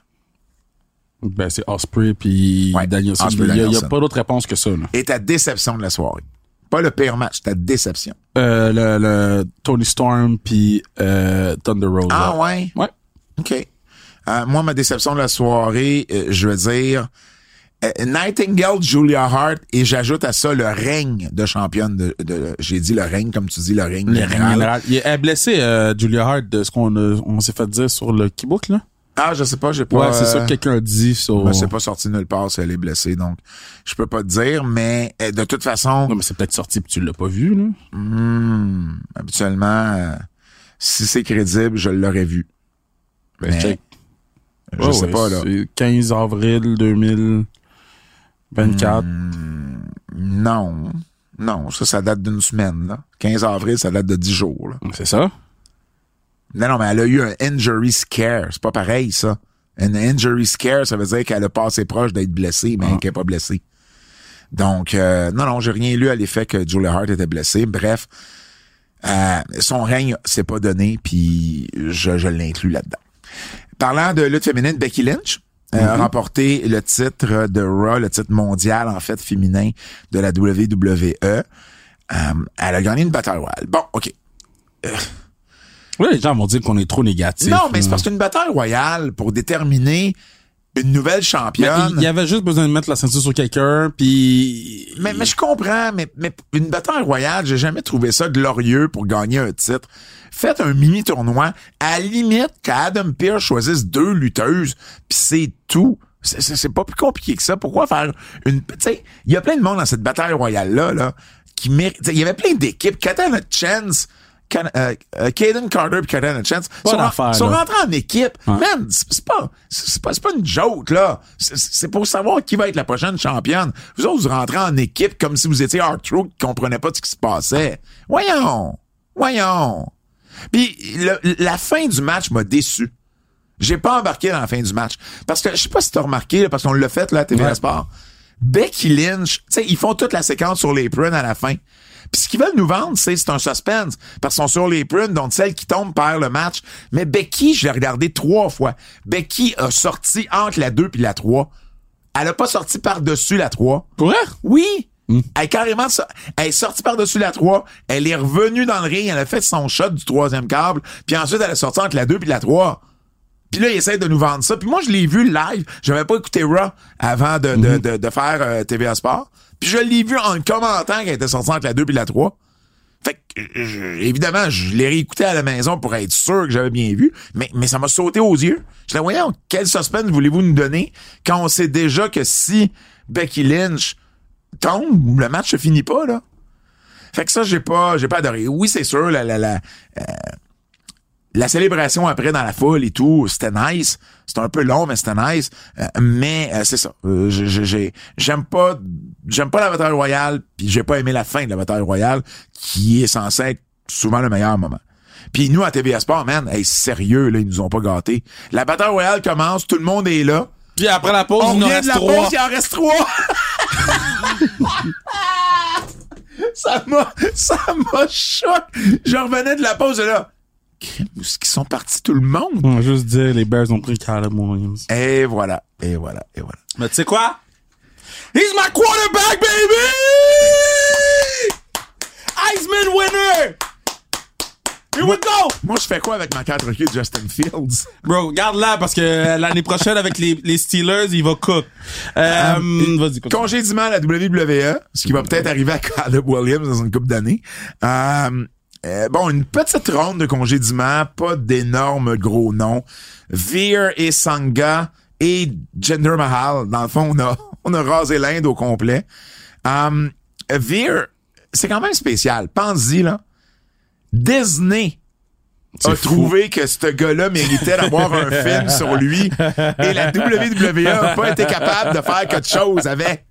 Ben c'est Ospreay puis Ouais, Danielson. Ospreay, Il y a, il y a Danielson. pas d'autre réponse que ça, là. Et ta déception de la soirée? Pas le pire match, ta déception. Euh, le, le Tony Storm puis euh, Thunder Rosa. Ah ouais? Ouais. OK. Euh, moi, ma déception de la soirée, euh, je veux dire, euh, Nightingale, Julia Hart, et j'ajoute à ça le règne de championne de, de j'ai dit le règne, comme tu dis, le règne Le général. général. Il est blessé, euh, Julia Hart, de ce qu'on a- on s'est fait dire sur le Keybook, là. Ah, je sais pas, j'ai pas... Ouais, c'est ça euh, que quelqu'un a dit sur... ben, c'est pas sorti nulle part si elle est blessée, donc je peux pas te dire, mais euh, de toute façon, Non, mais c'est peut-être sorti puis tu l'as pas vu, là. hmm, habituellement, euh, si c'est crédible, je l'aurais vu. Ben, Mais, check. je Ouais, sais ouais, pas, là. C'est quinze avril deux mille vingt-quatre. Non. Non, ça, ça date d'une semaine, là. quinze avril, ça date de dix jours, là. C'est ça? Non, non, mais elle a eu un injury scare. C'est pas pareil, ça. Un injury scare, ça veut dire qu'elle a passé proche d'être blessée, mais Ah. qu'elle est pas blessée. Donc, euh, non, non, j'ai rien lu à l'effet que Julia Hart était blessée. Bref, euh, son règne s'est pas donné, puis je, je l'inclus là-dedans. Parlant de lutte féminine, Becky Lynch euh, mm-hmm. a remporté le titre de Raw, le titre mondial, en fait, féminin de la W W E. Euh, elle a gagné une bataille royale. Bon, OK. Euh, oui, les gens vont dire qu'on est trop négatif. Non, mais c'est parce qu'une bataille royale, pour déterminer une nouvelle championne... Il y avait juste besoin de mettre la ceinture sur quelqu'un, puis... Mais, mais je comprends, mais, mais une bataille royale, j'ai jamais trouvé ça glorieux pour gagner un titre. Faites un mini-tournoi, à la limite qu'Adam Pearce choisisse deux lutteuses, puis c'est tout. C'est, c'est, c'est pas plus compliqué que ça. Pourquoi faire une... Tu sais, il y a plein de monde dans cette bataille royale-là, là, qui mérite... Il y avait plein d'équipes. Katana Chance... Can, euh, euh, Kaden Carter et Katana Chance sont, sont rentrés en équipe. Ouais. Man, c'est, c'est pas, c'est pas, c'est pas une joke, là. C'est, c'est pour savoir qui va être la prochaine championne. Vous autres, vous rentrez en équipe comme si vous étiez R-Truth qui comprenait pas ce qui se passait. Voyons. Voyons. Puis, le, la fin du match m'a déçu. J'ai pas embarqué dans la fin du match. Parce que, je sais pas si t'as remarqué, là, parce qu'on l'a fait, là, à T V S ouais. Sport. Becky Lynch, tu sais, ils font toute la séquence sur les prunes à la fin. Puis ce qu'ils veulent nous vendre, c'est, c'est un suspense. Parce qu'ils sont sur les prunes, donc celle qui tombe perd le match. Mais Becky, je l'ai regardé trois fois. Becky a sorti entre la deux puis la trois. Elle a pas sorti par-dessus la trois. Pour vrai? Oui. Mm. Elle est carrément, elle est sortie par-dessus la trois. Elle est revenue dans le ring. Elle a fait son shot du troisième câble. Puis ensuite, elle a sorti entre la deux puis la trois. Puis là, il essaie de nous vendre ça. Puis moi, je l'ai vu live. J'avais pas écouté Raw avant de, mm-hmm. de, de, de faire euh, T V A Sport. Puis je l'ai vu en commentant qu'elle était sortie entre la deux puis la trois. Fait que, euh, évidemment, je l'ai réécouté à la maison pour être sûr que j'avais bien vu. Mais, mais ça m'a sauté aux yeux. Je disais, voyons, quel suspense voulez-vous nous donner quand on sait déjà que si Becky Lynch tombe, le match se finit pas, là. Fait que ça, j'ai pas, j'ai pas adoré. Oui, c'est sûr, la, la, la, euh, la célébration après dans la foule et tout, c'était nice. C'était un peu long, mais c'était nice. Euh, mais euh, c'est ça. Euh, j'ai, j'ai, j'aime pas, j'aime pas la bataille royale, puis j'ai pas aimé la fin de la bataille royale, qui est censée être souvent le meilleur moment. Puis nous à T V S Sport, man, hey, sérieux là, ils nous ont pas gâtés. La bataille royale commence, tout le monde est là. Puis après la pause, on il en vient reste de la trois. pause, il en reste trois. ça m'a, ça m'a choqué. Je revenais de la pause et là. Où est-ce qu'ils sont partis tout le monde? On va juste dire, les Bears ont pris Caleb Williams. Et voilà, et voilà, et voilà. Mais tu sais quoi? He's my quarterback, baby! Heisman winner! Here moi, we go! Moi, je fais quoi avec ma quatre Q de Justin Fields? Bro, garde là parce que l'année prochaine, avec les, les Steelers, il va cook. Euh, um, vas-y, continue. Congédiement à la W W E, ce qui va peut-être arriver à Caleb Williams dans une couple d'années. Euh, Euh, bon, une petite ronde de congédiement, pas d'énormes gros noms. Veer et Sangha et Jinder Mahal. Dans le fond, on a, on a rasé l'Inde au complet. Um, Veer, c'est quand même spécial. Pense-y, là. Disney c'est a fou. trouvé que ce gars-là méritait d'avoir un film sur lui et la W W E n'a pas été capable de faire quelque chose avec.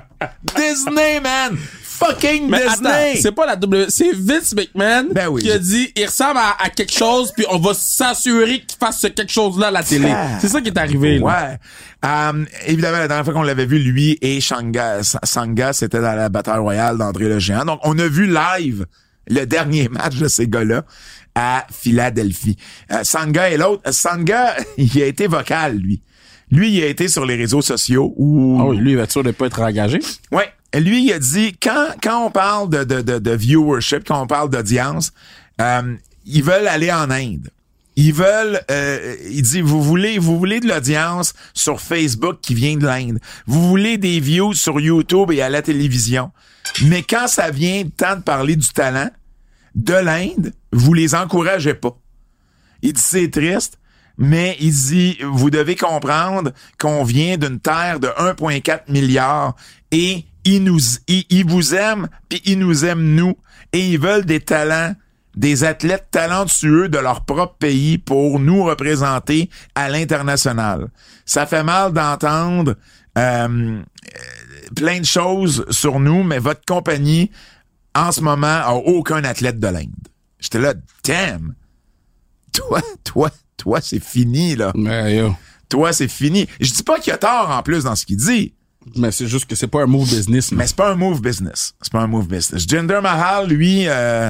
Disney, man! Fucking mais Disney! Attends, c'est pas la W, c'est Vince McMahon ben oui, qui a je... dit il ressemble à, à quelque chose puis on va s'assurer qu'il fasse ce quelque chose-là à la télé. Ah, c'est ça qui est arrivé. Là. Ouais. Um, évidemment, la dernière fois qu'on l'avait vu, lui et Shanga, Sangha, c'était dans la bataille royale d'André le Géant. Donc, on a vu live le dernier match de ces gars-là à Philadelphie. Euh, Sangha et l'autre. Sangha, il a été vocal, lui. Lui, il a été sur les réseaux sociaux où... Oh, lui, il va être sûr de pas être engagé? Ouais. Lui, il a dit, quand, quand on parle de, de, de, de viewership, quand on parle d'audience, euh, ils veulent aller en Inde. Ils veulent, euh, il dit, vous voulez, vous voulez de l'audience sur Facebook qui vient de l'Inde. Vous voulez des views sur YouTube et à la télévision. Mais quand ça vient temps de parler du talent de l'Inde, vous les encouragez pas. Il dit, c'est triste. Mais il dit, vous devez comprendre qu'on vient d'une terre de un virgule quatre milliard et ils nous, ils, ils vous aiment puis ils nous aiment nous et ils veulent des talents, des athlètes talentueux de leur propre pays pour nous représenter à l'international. Ça fait mal d'entendre euh, plein de choses sur nous, mais votre compagnie en ce moment a aucun athlète de l'Inde. J'étais là, damn, toi, toi. Toi, c'est fini, là. Mais yo. Toi, c'est fini. Je dis pas qu'il a tort, en plus, dans ce qu'il dit. Mais c'est juste que c'est pas un move business. Mais c'est pas un move business. C'est pas un move business. Jinder Mahal, lui, euh,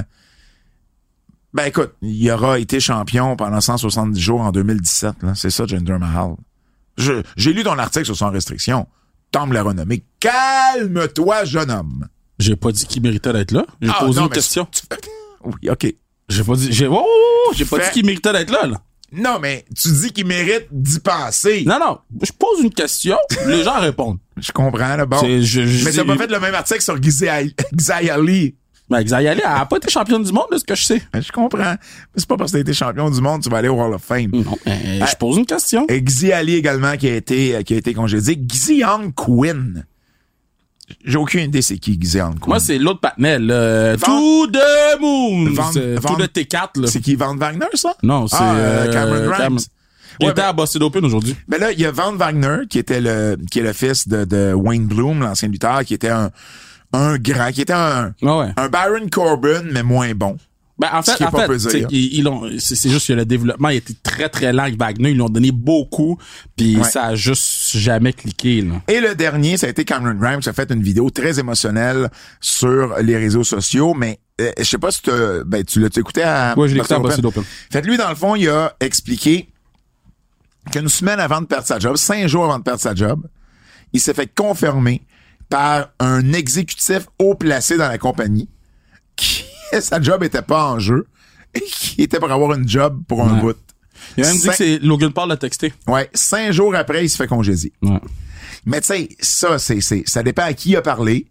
ben écoute, il aura été champion pendant cent soixante-dix jours en deux mille dix-sept. Là. C'est ça, Jinder Mahal. Je, j'ai lu ton article sur Sans Restriction. Tom l'a renommé. Calme-toi, jeune homme. J'ai pas dit qu'il méritait d'être là. J'ai Ah, posé non, une mais question. tu- tu- Oui, OK. J'ai pas dit, j'ai, oh, oh, oh, j'ai pas Fais- dit qu'il méritait d'être là, là. Non, mais tu dis qu'il mérite d'y penser. Non, non. Je pose une question, les gens répondent. Je comprends, là. Bon. C'est- je- je mais dis- t'as pas fait le même article sur Xia Li. Ben, Xia Li, elle a pas été championne du monde, de ce que je sais. Je comprends. Mais c'est pas parce que t'as été champion du monde, tu vas aller au Hall of Fame. Non, ben, je pose une question. Et Xia Li également qui a été, qui a été congédié. Xiang Quinn. J'ai aucune idée c'est qui Xiang Quinn. Moi, c'est l'autre patnel, là. Van- Tout de Moon. Van- C'est Van- Tout de T quatre, là. C'est qui, Van Wagner, ça? Non, c'est, Ah, euh, euh, Cameron Grimes. Cam- Il Ouais, était ben- à Boston Open aujourd'hui. Ben là, il y a Van Wagner, qui était le, qui est le fils de, de Wayne Bloom, l'ancien lutteur, qui était un, un grand, qui était un, Ah ouais. un Baron Corbin, mais moins bon. Ben, en Ce fait, qui est en pas fait, peu dire. t'sais, ils, ils l'ont, c'est, c'est juste que le développement il était très, très lent avec Wagner. Ils lui ont donné beaucoup, puis Ouais. ça a juste jamais cliqué, là. Et le dernier, ça a été Cameron Grimes, qui a fait une vidéo très émotionnelle sur les réseaux sociaux, mais euh, je sais pas si t'as- ben, tu l'as écouté à... Ouais, je l'ai écouté à Boston Boston Open. Fait lui, dans le fond, il a expliqué qu'une semaine avant de perdre sa job, cinq jours avant de perdre sa job, il s'est fait confirmer par un exécutif haut placé dans la compagnie qui, sa job était pas en jeu et qui était pour avoir une job pour un Ouais. bout. Il a même dit Cinq- que c'est Logan Paul l'a texté. Ouais, cinq jours après, il se fait congédier. Ouais. Mais tu sais, ça, c'est, c'est, ça dépend à qui il a parlé.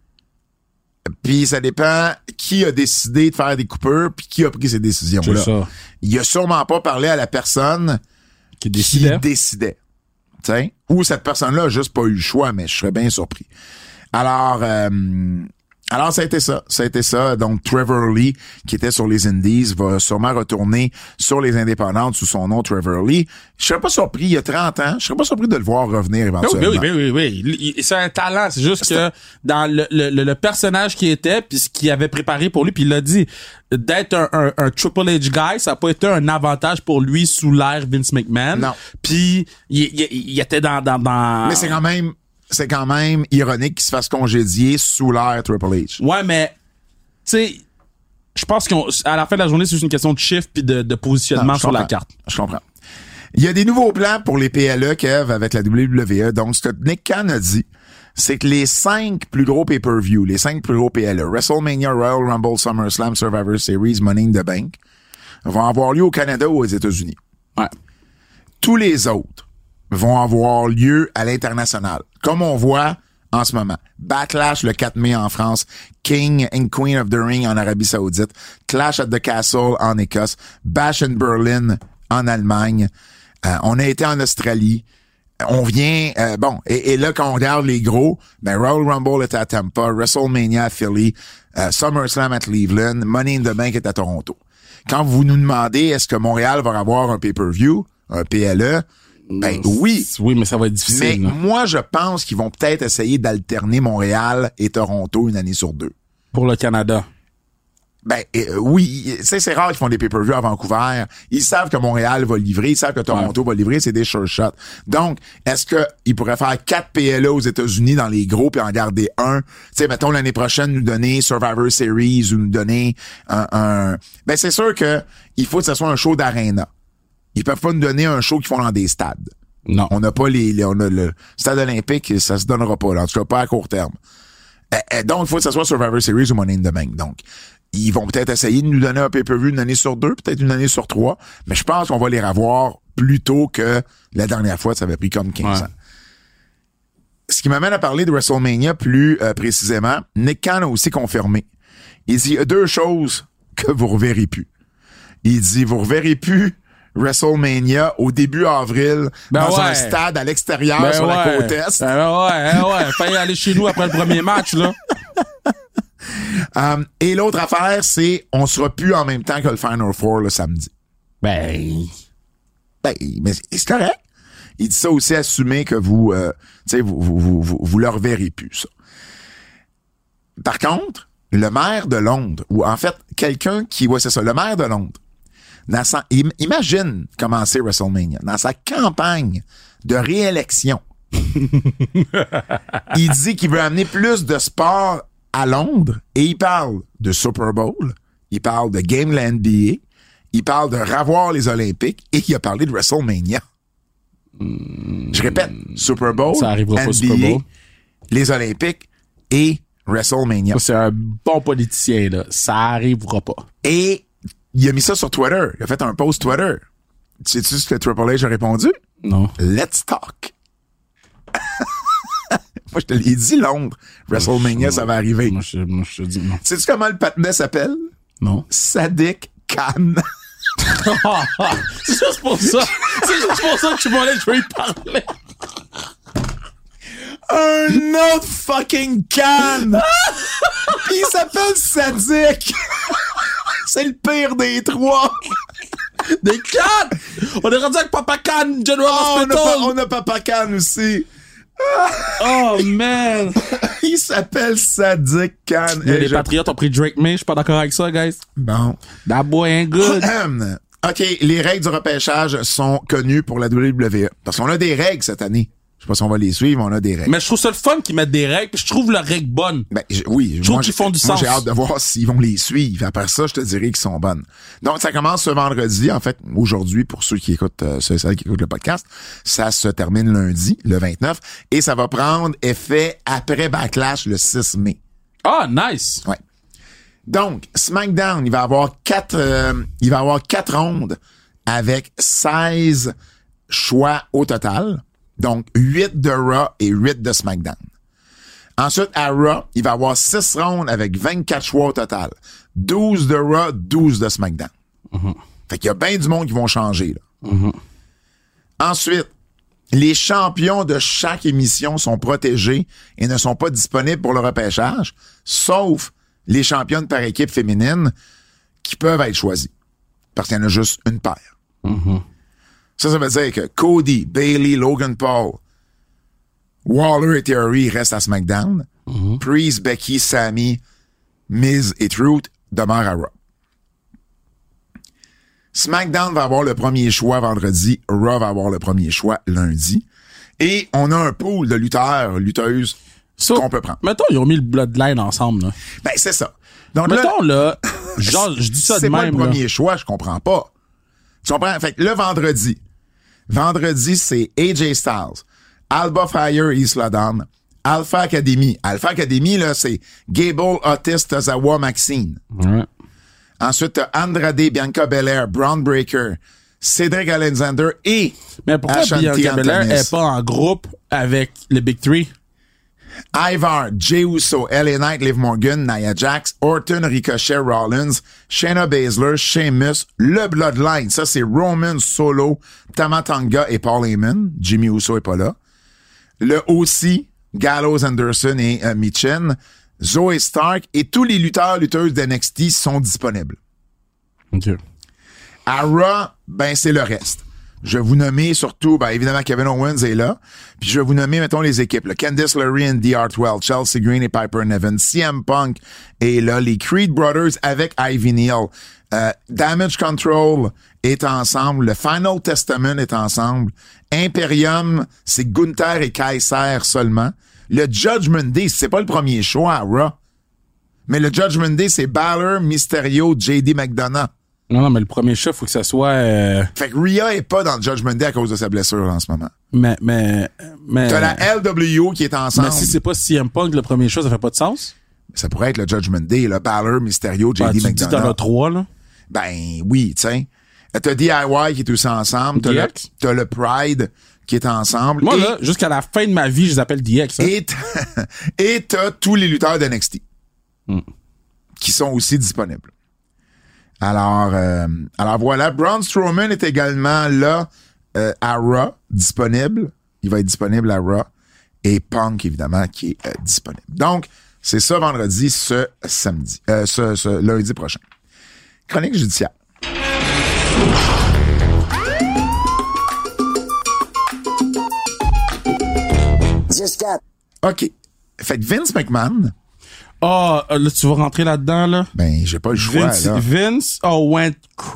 Puis ça dépend qui a décidé de faire des coupures puis qui a pris ces décisions-là. C'est ça. Il a sûrement pas parlé à la personne Qui qui décidait. décidait. Tu sais? Ou cette personne-là a juste pas eu le choix, mais je serais bien surpris. Alors, euh, alors ça a été ça. Ça a été ça. Donc, Trevor Lee, qui était sur les Indies, va sûrement retourner sur les indépendantes sous son nom, Trevor Lee. Je serais pas surpris, il y a trente ans, je serais pas surpris de le voir revenir Oui, éventuellement. oui, oui, oui, oui. Il- il- C'est un talent. C'est juste que dans le, le, le, le personnage qui était, puis ce qu'il avait préparé pour lui, puis il l'a dit, d'être un, un, un Triple H guy, ça n'a pas été un avantage pour lui sous l'ère Vince McMahon. Non. Puis il, il, il était dans... dans, dans... Mais c'est quand même, c'est quand même ironique qu'il se fasse congédier sous l'ère Triple H. Ouais, mais, tu sais, je pense qu'à la fin de la journée, c'est juste une question de chiffre puis de, de positionnement Non, je sur la comprends. carte. Je comprends. Il y a des nouveaux plans pour les P L E, Kev, avec la W W E. Donc, ce que Nick Khan a dit, c'est que les cinq plus gros pay-per-view, les cinq plus gros P L E, WrestleMania, Royal Rumble, SummerSlam, Survivor Series, Money in the Bank, vont avoir lieu au Canada ou aux États-Unis. Ouais. Tous les autres vont avoir lieu à l'international, comme on voit en ce moment. Backlash le quatre mai en France, King and Queen of the Ring en Arabie Saoudite, Clash at the Castle en Écosse, Bash in Berlin en Allemagne. Euh, on a été en Australie. On vient, euh, bon, et, et là, quand on regarde les gros, ben, Royal Rumble est à Tampa, WrestleMania à Philly, euh, SummerSlam à Cleveland, Money in the Bank est à Toronto. Quand vous nous demandez est-ce que Montréal va avoir un pay-per-view, un P L E, ben oui. Oui, mais ça va être difficile. Mais là. moi, je pense qu'ils vont peut-être essayer d'alterner Montréal et Toronto une année sur deux. Pour le Canada. Ben euh, oui, tu sais, c'est rare qu'ils font des pay-per-view à Vancouver. Ils savent que Montréal va livrer, ils savent que Toronto va livrer, c'est des sure shots. Donc, est-ce que ils pourraient faire quatre P L E aux États-Unis dans les gros puis en garder un? Tu sais, mettons l'année prochaine nous donner Survivor Series ou nous donner un, un... Ben c'est sûr que il faut que ce soit un show d'arena. Ils peuvent pas nous donner un show qu'ils font dans des stades. Non. On n'a pas les, les- on a le stade olympique, ça se donnera pas, là, en tout cas pas à court terme. Euh, euh, donc, il faut que ce soit Survivor Series ou Money in the Bank. Donc, ils vont peut-être essayer de nous donner un pay-per-view une année sur deux, peut-être une année sur trois, mais je pense qu'on va les revoir plus tôt que la dernière fois, ça avait pris comme quinze Ouais. ans. Ce qui m'amène à parler de WrestleMania plus euh, précisément, Nick Khan a aussi confirmé. Il dit, il y a deux choses que vous reverrez plus. Il dit, vous reverrez plus WrestleMania au début avril Ben dans ouais. un stade à l'extérieur Ben sur la ouais. côte Est. Ben ouais, ben ouais. Fallait aller chez nous après le premier match, là. Um, et l'autre affaire, c'est on sera plus en même temps que le Final Four le samedi. Ben. Ben, mais c'est c'est correct. Il dit ça aussi, assumer que vous, euh, tu sais, vous, vous, vous, vous, vous le reverrez plus, ça. Par contre, le maire de Londres, ou en fait, quelqu'un qui, ouais, c'est ça, le maire de Londres, dans sa, im- imagine commencer WrestleMania, dans sa campagne de réélection, Il dit qu'il veut amener plus de sport à Londres et il parle de Super Bowl, il parle de game de la N B A, il parle de revoir les Olympiques et il a parlé de WrestleMania. Mm, Je répète, Super Bowl, ça arrivera N B A, pas Super Bowl. Les Olympiques et WrestleMania. Ça, c'est un bon politicien, là. Ça arrivera pas. Et il a mis ça sur Twitter. Il a fait un post Twitter. Sais-tu ce que Triple H a répondu? Non. Let's talk. Moi, je te l'ai dit, Londres. WrestleMania, ça va arriver. Moi, je, moi, je te dis non. Sais-tu comment le patinet s'appelle? Non. Sadiq Khan. C'est juste pour ça. C'est juste pour ça que tu m'en allais, je vais y parler. Un autre fucking Khan. Il s'appelle Sadiq. C'est le pire des trois. Des Khan! On est rendu avec Papa Khan, General Oh, Hospital. on a, on a Papa Khan aussi. Oh, man. Il s'appelle Sadiq Khan. Mais Et les je- Patriotes ont pris Drake May. Je suis pas d'accord avec ça, guys. Bon. That boy ain't good. OK, les règles du repêchage sont connues pour la W W E. Parce qu'on a des règles cette année. Je sais pas si on va les suivre, mais on a des règles. Mais je trouve ça le fun qu'ils mettent des règles. Puis je trouve leurs règles bonnes. Ben, je- oui. Je trouve moi, qu'ils j'ai- font du moi, sens. j'ai hâte de voir s'ils vont les suivre. Après ça, je te dirai qu'ils sont bonnes. Donc, ça commence ce vendredi. En fait, aujourd'hui, pour ceux qui écoutent, euh, ceux et celles qui écoutent le podcast, ça se termine lundi, le vingt-neuf. Et ça va prendre effet après Backlash, le six mai. Ah, nice. Ouais. Donc, SmackDown, il va avoir quatre, euh, il va avoir quatre rondes avec seize choix au total. Donc, huit de Raw et huit de SmackDown. Ensuite, à Raw, il va avoir six rondes avec vingt-quatre choix au total. douze de Raw, douze de SmackDown. Mm-hmm. Fait qu'il y a bien du monde qui vont changer, là. Mm-hmm. Ensuite, les champions de chaque émission sont protégés et ne sont pas disponibles pour le repêchage, sauf les championnes par équipe féminine qui peuvent être choisies. Parce qu'il y en a juste une paire. Mm-hmm. Ça, ça veut dire que Cody, Bayley, Logan Paul, Waller et Theory restent à SmackDown. Mm-hmm. Priest, Becky, Sami, Miz et Truth demeurent à Raw. SmackDown va avoir le premier choix vendredi. Raw va avoir le premier choix lundi. Et on a un pool de lutteurs, lutteuses So, qu'on peut prendre. Mettons, ils ont mis le Bloodline ensemble, là. Ben, c'est ça. Donc là, Mettons, là, genre, je dis ça de c'est pas même, le là. premier choix, je comprends pas. Tu comprends? Fait que le vendredi, vendredi, c'est A J Styles, Alba Fire, Isla Dawn, Alpha Academy. Alpha Academy, là, c'est Gable, Otis, Tozawa, Maxine. Ouais. Ensuite, t'as Andrade, Bianca Belair, Braun Breaker, Cedric Alexander et Mais pourquoi Ashanti Bianca Belair Antonis. est pas en groupe avec les Big Three? Ivar, Jey Uso, L A Knight, Liv Morgan, Nia Jax, Orton, Ricochet, Rollins, Shayna Baszler, Sheamus, le Bloodline. Ça, c'est Roman, Solo, Tama Tonga et Paul Heyman. Jimmy Uso est pas là. Le O C, Gallows, Anderson et euh, Michin. Zoe Stark et tous les lutteurs, lutteuses d'N X T sont disponibles. OK. À Raw, ben, c'est le reste. Je vais vous nommer surtout, ben, évidemment, Kevin Owens est là. Puis je vais vous nommer, mettons, les équipes. Là. Candice LeRae, Indy Hartwell, Chelsea Green et Piper Niven, C M Punk est là. Les Creed Brothers avec Ivy Neal. Euh, Damage Control est ensemble. Le Final Testament est ensemble. Imperium, c'est Gunther et Kaiser seulement. Le Judgment Day, c'est pas le premier choix à Raw. Mais le Judgment Day, c'est Balor, Mysterio, J D McDonough. Non, non, mais le premier chat, faut que ça soit... euh, Fait que Rhea est pas dans le Judgment Day à cause de sa blessure en ce moment. Mais, mais, mais... T'as la L W qui est ensemble. Mais si c'est pas C M Punk le premier chat, ça fait pas de sens? Ça pourrait être le Judgment Day, là. Balor, Mysterio, J D Ben, tu dis McDonough. t'en as trois, là. Ben oui, tu sais. T'as D I Y qui est aussi ensemble. T'as D le, X? t'as le Pride qui est ensemble. Moi, et, là, jusqu'à la fin de ma vie, je les appelle D X. Hein. et t'as, et t'as tous les lutteurs d'N X T Hmm. qui sont aussi disponibles. Alors, euh, alors voilà, Braun Strowman est également là euh, à Raw, disponible. Il va être disponible à Raw. Et Punk, évidemment, qui est euh, disponible. Donc, c'est ça vendredi, ce samedi, euh, ce, ce lundi prochain. Chronique judiciaire. Just got. OK. Fait que Vince McMahon, Ah, oh, là, tu vas rentrer là-dedans, là? ben, j'ai pas le choix, Vince, là. Vince oh, went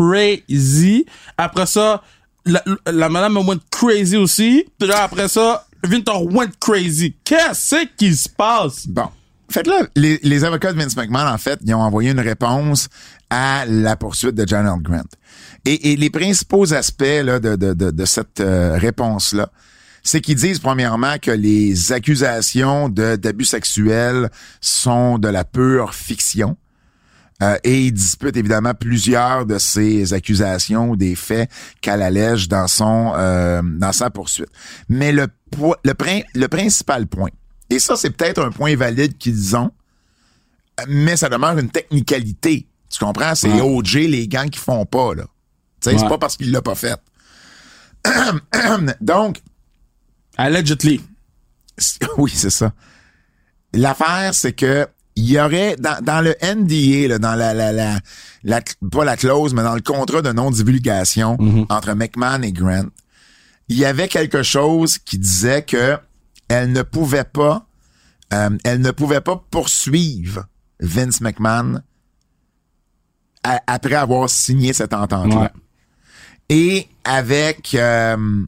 crazy. Après ça, la, la madame went crazy aussi. Puis là, après ça, Vince went crazy. Qu'est-ce qui se passe? Bon. Fait que là, les, les avocats de Vince McMahon, en fait, ils ont envoyé une réponse à la poursuite de Donald Grant. Et, et les principaux aspects là, de, de, de, de cette euh, réponse-là, c'est qu'ils disent, premièrement, que les accusations de, d'abus sexuels sont de la pure fiction. Euh, et ils disputent évidemment plusieurs de ces accusations ou des faits qu'elle allège dans son euh, dans sa poursuite. Mais le, le, le principal point, et ça, c'est peut-être un point valide qu'ils ont, mais ça demeure une technicalité. Tu comprends? C'est ouais. O J, les gangs qui font pas, là. Tu sais, ouais. C'est pas parce qu'il l'a pas fait. Donc... Allegedly. Oui, c'est ça. L'affaire, c'est que il y aurait, dans, dans le N D A, là, dans la, la, la, la, pas la clause, mais dans le contrat de non-divulgation mm-hmm. entre McMahon et Grant, il y avait quelque chose qui disait que elle ne pouvait pas, euh, elle ne pouvait pas poursuivre Vince McMahon à, après avoir signé cette entente-là. Ouais. Et avec, euh,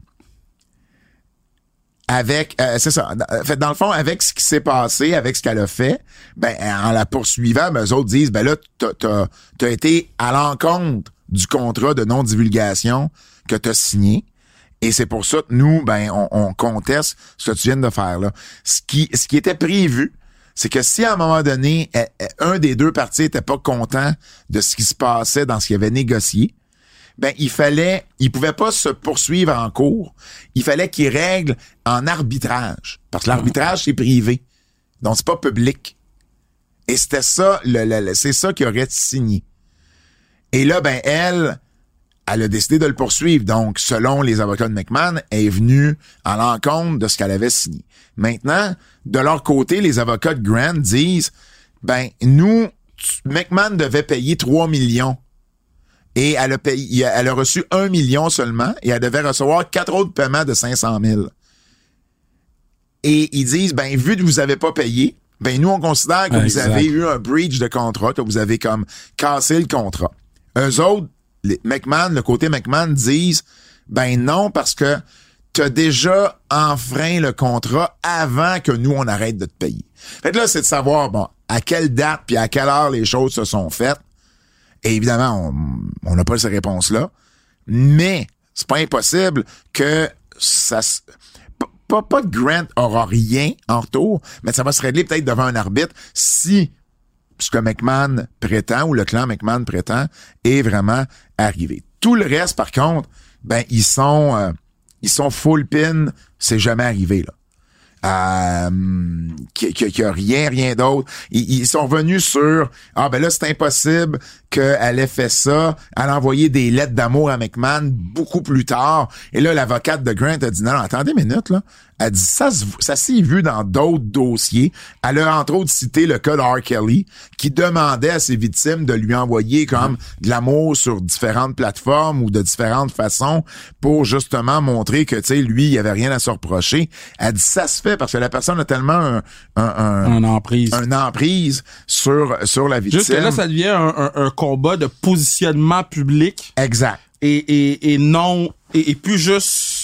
avec, euh, c'est ça. Fait dans le fond, avec ce qui s'est passé, avec ce qu'elle a fait, ben en la poursuivant, ben eux autres disent, ben là, t'as, t'as, t'as été à l'encontre du contrat de non-divulgation que t'as signé. Et c'est pour ça que nous, ben, on, on conteste ce que tu viens de faire là. Ce qui, ce qui était prévu, c'est que si à un moment donné, un des deux parties était pas content de ce qui se passait dans ce qu'il avait négocié, ben il fallait, il pouvait pas se poursuivre en cours. Il fallait qu'il règle en arbitrage, parce que l'arbitrage c'est privé, donc c'est pas public. Et c'était ça, le, le, le, c'est ça qu'il aurait signé. Et là, ben elle. Elle a décidé de le poursuivre. Donc, selon les avocats de McMahon, elle est venue à l'encontre de ce qu'elle avait signé. Maintenant, de leur côté, les avocats de Grant disent, ben, nous, McMahon devait payer trois millions. Et elle a payé, elle a reçu un million seulement et elle devait recevoir quatre autres paiements de cinq cent mille. Et ils disent, ben, vu que vous avez pas payé, ben, nous, on considère que exact. Vous avez eu un breach de contrat, que vous avez comme cassé le contrat. Eux autres, les McMahon, le côté McMahon disent, ben non, parce que t'as déjà enfreint le contrat avant que nous, on arrête de te payer. Fait que là, c'est de savoir, bon, à quelle date puis à quelle heure les choses se sont faites. Et évidemment, on n'a pas ces réponses-là. Mais c'est pas impossible que ça se... Pas, pas que Grant aura rien en retour, mais ça va se régler peut-être devant un arbitre si... ce que McMahon prétend, ou le clan McMahon prétend, est vraiment arrivé. Tout le reste, par contre, ben, ils sont, euh, ils sont full pin, c'est jamais arrivé, là. Euh, qu'il qui, qui a rien, rien d'autre. Ils, ils sont revenus sur, ah, ben là, c'est impossible qu'elle ait fait ça. Elle a envoyé des lettres d'amour à McMahon beaucoup plus tard. Et là, l'avocate de Grant a dit, non, non, attendez une minute, là. Elle dit, ça, ça s'est vu dans d'autres dossiers. Elle a entre autres cité le cas de R. Kelly, qui demandait à ses victimes de lui envoyer comme de l'amour sur différentes plateformes ou de différentes façons pour justement montrer que, tu sais, lui, il avait rien à se reprocher. Elle dit, ça se fait parce que la personne a tellement un, un, un, un emprise, un emprise sur, sur la victime. Juste que là, ça devient un, un, un combat de positionnement public. Exact. Et, et, et non, et, et plus juste,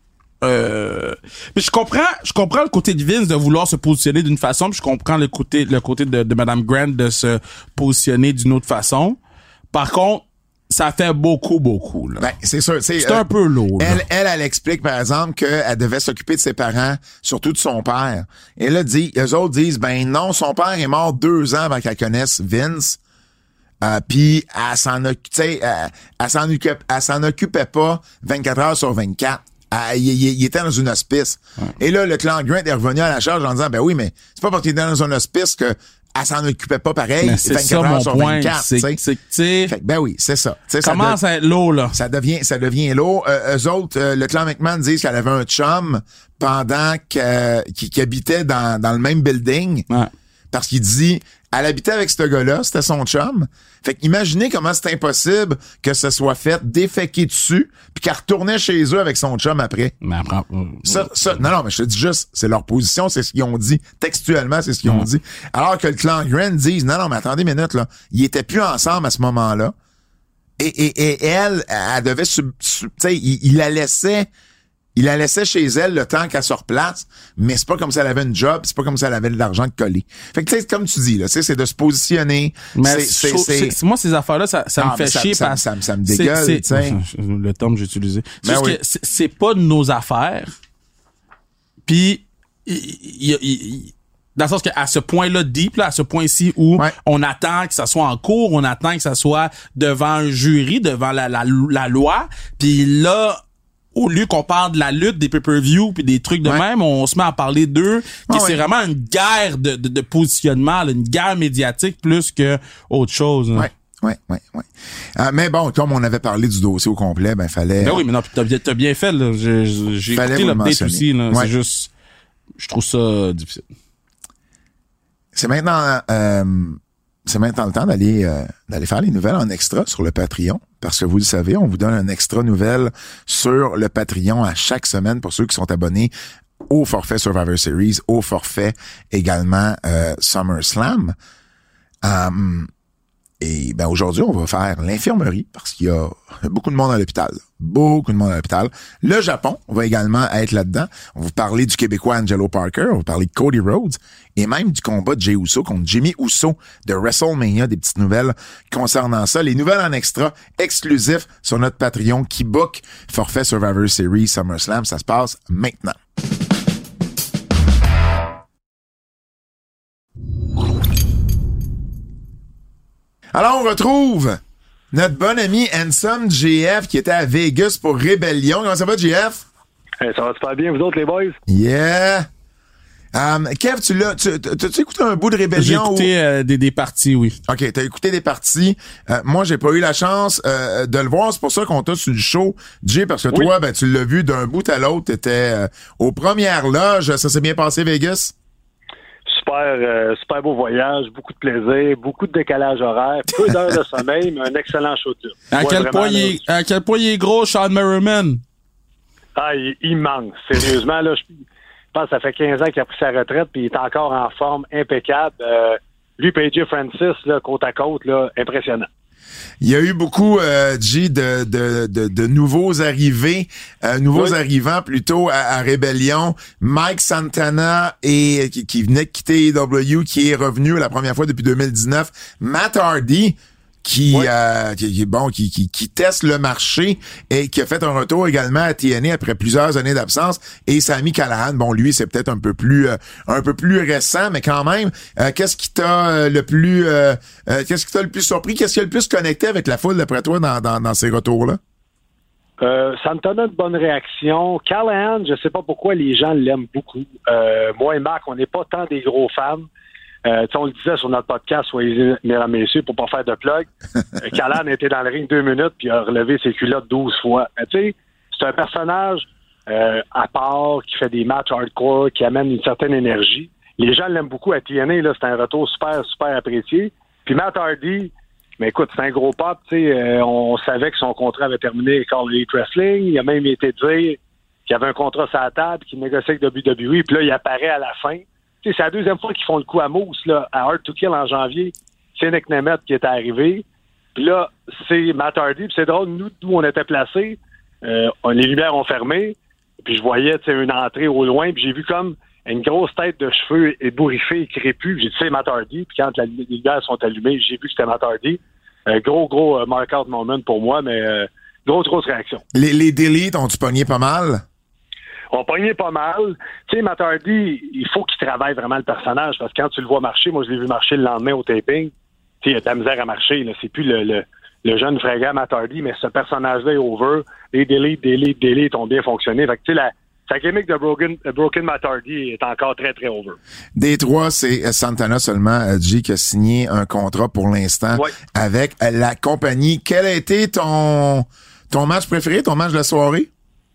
Euh, mais je comprends, je comprends le côté de Vince de vouloir se positionner d'une façon, puis je comprends le côté, le côté de, de Madame Grant de se positionner d'une autre façon. Par contre, ça fait beaucoup, beaucoup, là. Ben, c'est sûr. C'est euh, un peu lourd, elle, elle, elle explique, par exemple, qu'elle devait s'occuper de ses parents, surtout de son père. Et là, dit, eux autres disent, ben non, son père est mort deux ans avant qu'elle connaisse Vince. Euh, puis elle s'en occupait, elle, elle s'en occupait, elle s'en occupait pas vingt-quatre heures sur vingt-quatre. Ah, il, il, il était dans une hospice. Ouais. Et là, le clan Grant est revenu à la charge en disant, ben oui, mais c'est pas parce qu'il était dans un hospice que elle s'en occupait pas pareil, vingt-quatre heures sur vingt-quatre. C'est, c'est, c'est, c'est, fait, ben oui, c'est ça. T'sais, ça commence à être lourd, là. Ça devient, ça devient lourd. Euh, eux autres, euh, le clan McMahon disent qu'elle avait un chum pendant que, qui, qui habitait dans, dans le même building. Ouais. Parce qu'il dit, elle habitait avec ce gars-là, c'était son chum. Fait qu'imaginez comment c'est impossible que ce soit fait déféquer dessus, puis qu'elle retournait chez eux avec son chum après. Mais après, ça, ça, non, non, mais je te dis juste, c'est leur position, c'est ce qu'ils ont dit. Textuellement, c'est ce qu'ils ont dit. Alors que le clan Grant disent, non, non, mais attendez une minute, là. Ils étaient plus ensemble à ce moment-là. Et, et, et elle, elle devait, sub, sub, tu sais, il, il la laissait, il la laissait chez elle le temps qu'elle se replace, mais c'est pas comme si elle avait une job, c'est pas comme si elle avait de l'argent de coller. Fait que tu sais, comme tu dis, là, tu sais, c'est de se positionner. Mais c'est, c'est, c'est, c'est, moi, ces affaires-là, ça, ça ah, me fait ça, chier ça, parce ça, ça, ça me dégueule, tu sais. Le terme que j'ai utilisé. C'est Ben juste oui. que c'est, c'est pas de nos affaires. Puis, il, il, il, dans le sens qu'à ce point-là, deep, là, à ce point-ci où ouais. on attend que ça soit en cours, on attend que ça soit devant un jury, devant la, la, la loi, puis là, au lieu qu'on parle de la lutte, des pay-per-view puis des trucs de ouais. même, on se met à parler d'eux, qui ah, c'est ouais. vraiment une guerre de, de, de positionnement, là, une guerre médiatique plus que autre chose. Ouais. Oui, oui, oui. Euh, mais bon, comme on avait parlé du dossier au complet, ben fallait. Ben oui, mais non, t'as, t'as bien fait, là. J'ai, j'ai écouté l'update aussi, là. Ouais. C'est juste, je trouve ça difficile. C'est maintenant, euh, c'est maintenant le temps d'aller, euh, d'aller faire les nouvelles en extra sur le Patreon. Parce que vous le savez, on vous donne un extra nouvelle sur le Patreon à chaque semaine pour ceux qui sont abonnés au forfait Survivor Series, au forfait également euh, SummerSlam. Um, Et ben aujourd'hui, on va faire l'infirmerie parce qu'il y a beaucoup de monde à l'hôpital. Beaucoup de monde à l'hôpital. Le Japon va également être là-dedans. On va vous parler du Québécois Angelo Parker, on va parler de Cody Rhodes et même du combat de Jey Uso contre Jimmy Uso de WrestleMania, des petites nouvelles concernant ça. Les nouvelles en extra, exclusifs sur notre Patreon qui book forfait Survivor Series SummerSlam. Ça se passe maintenant. Alors, on retrouve notre bon ami Handsome J F qui était à Vegas pour Rébellion. Comment ça va, J F? Hey, ça va super bien, vous autres, les boys? Yeah! Um, Kev, tu l'as, tu, t'as-tu écouté un bout de Rébellion? J'ai écouté ou... euh, des, des parties, oui. OK, t'as écouté des parties. Euh, moi, j'ai pas eu la chance euh, de le voir. C'est pour ça qu'on t'a sur le show, Jay, parce que oui. toi, ben, tu l'as vu d'un bout à l'autre. T'étais euh, aux premières loges. Ça s'est bien passé, Vegas? Super, euh, super beau voyage, beaucoup de plaisir, beaucoup de décalage horaire, peu d'heures de sommeil, mais un excellent show de à, ouais, quel point il est, à quel point il est gros, Sean Merriman? Ah, il, il manque, sérieusement. Là, je pense que ça fait quinze ans qu'il a pris sa retraite puis il est encore en forme impeccable. Euh, lui et A J Francis, là, côte à côte, là, impressionnant. Il y a eu beaucoup, euh, G, de, de, de, de nouveaux arrivés, euh, nouveaux oui. arrivants plutôt à, à Rébellion. Mike Santana et qui, qui venait de quitter A E W, qui est revenu la première fois depuis deux mille dix-neuf. Matt Hardy, qui, oui. euh, qui, qui bon, qui, qui, qui teste le marché et qui a fait un retour également à T N A après plusieurs années d'absence. Et Sami Callihan, bon, lui, c'est peut-être un peu plus, euh, un peu plus récent, mais quand même, euh, qu'est-ce qui t'a euh, le plus, euh, euh, qu'est-ce qui t'a le plus surpris? Qu'est-ce qui a le plus connecté avec la foule, d'après toi, dans, dans, dans ces retours-là? Euh, Santana, de bonne réaction. Callihan, je sais pas pourquoi les gens l'aiment beaucoup. Euh, moi et Marc, on n'est pas tant des gros fans. Euh, on le disait sur notre podcast, soyez mesdames et messieurs, pour pas faire de plug. euh, Callihan était dans le ring deux minutes puis a relevé ses culottes douze fois. Tu sais, c'est un personnage euh, à part, qui fait des matchs hardcore, qui amène une certaine énergie. Les gens l'aiment beaucoup à T N A, là, c'est un retour super, super apprécié. Puis Matt Hardy, mais écoute, c'est un gros pop, tu sais, euh, on savait que son contrat avait terminé avec All Elite Wrestling. Il a même été dire qu'il y avait un contrat sur la table, qu'il négociait avec W W E, puis là, il apparaît à la fin. Tu sais, c'est la deuxième fois qu'ils font le coup à Moose, là, à Hard to Kill en janvier. C'est Nick Nemeth qui est arrivé. Puis là, c'est Matt Hardy. Puis c'est drôle, nous, d'où on était placés, euh, les lumières ont fermé. Puis je voyais, tu sais, une entrée au loin. Puis j'ai vu comme une grosse tête de cheveux ébouriffée et crépue. J'ai dit, c'est Matt Hardy. Puis quand la, les lumières sont allumées, j'ai vu que c'était Matt Hardy. Euh, gros, gros euh, mark-out moment pour moi, mais euh, grosse, grosse réaction. Les, les deletes, ont-tu pogné pas mal? On pognait pas mal. Tu sais, Matt Hardy, il faut qu'il travaille vraiment le personnage, parce que quand tu le vois marcher, moi je l'ai vu marcher le lendemain au taping, tu sais, il a de la misère à marcher, là. C'est plus le, le, le jeune fringant Matt Hardy, mais ce personnage-là est over. Les deletes, deletes, deletes ont bien fonctionné. Fait que tu sais, la, sa gimmick de Broken, Broken Matt Hardy est encore très, très over. Des trois, c'est Santana seulement, G, qui a signé un contrat pour l'instant ouais. avec la compagnie. Quel a été ton, ton match préféré, ton match de la soirée?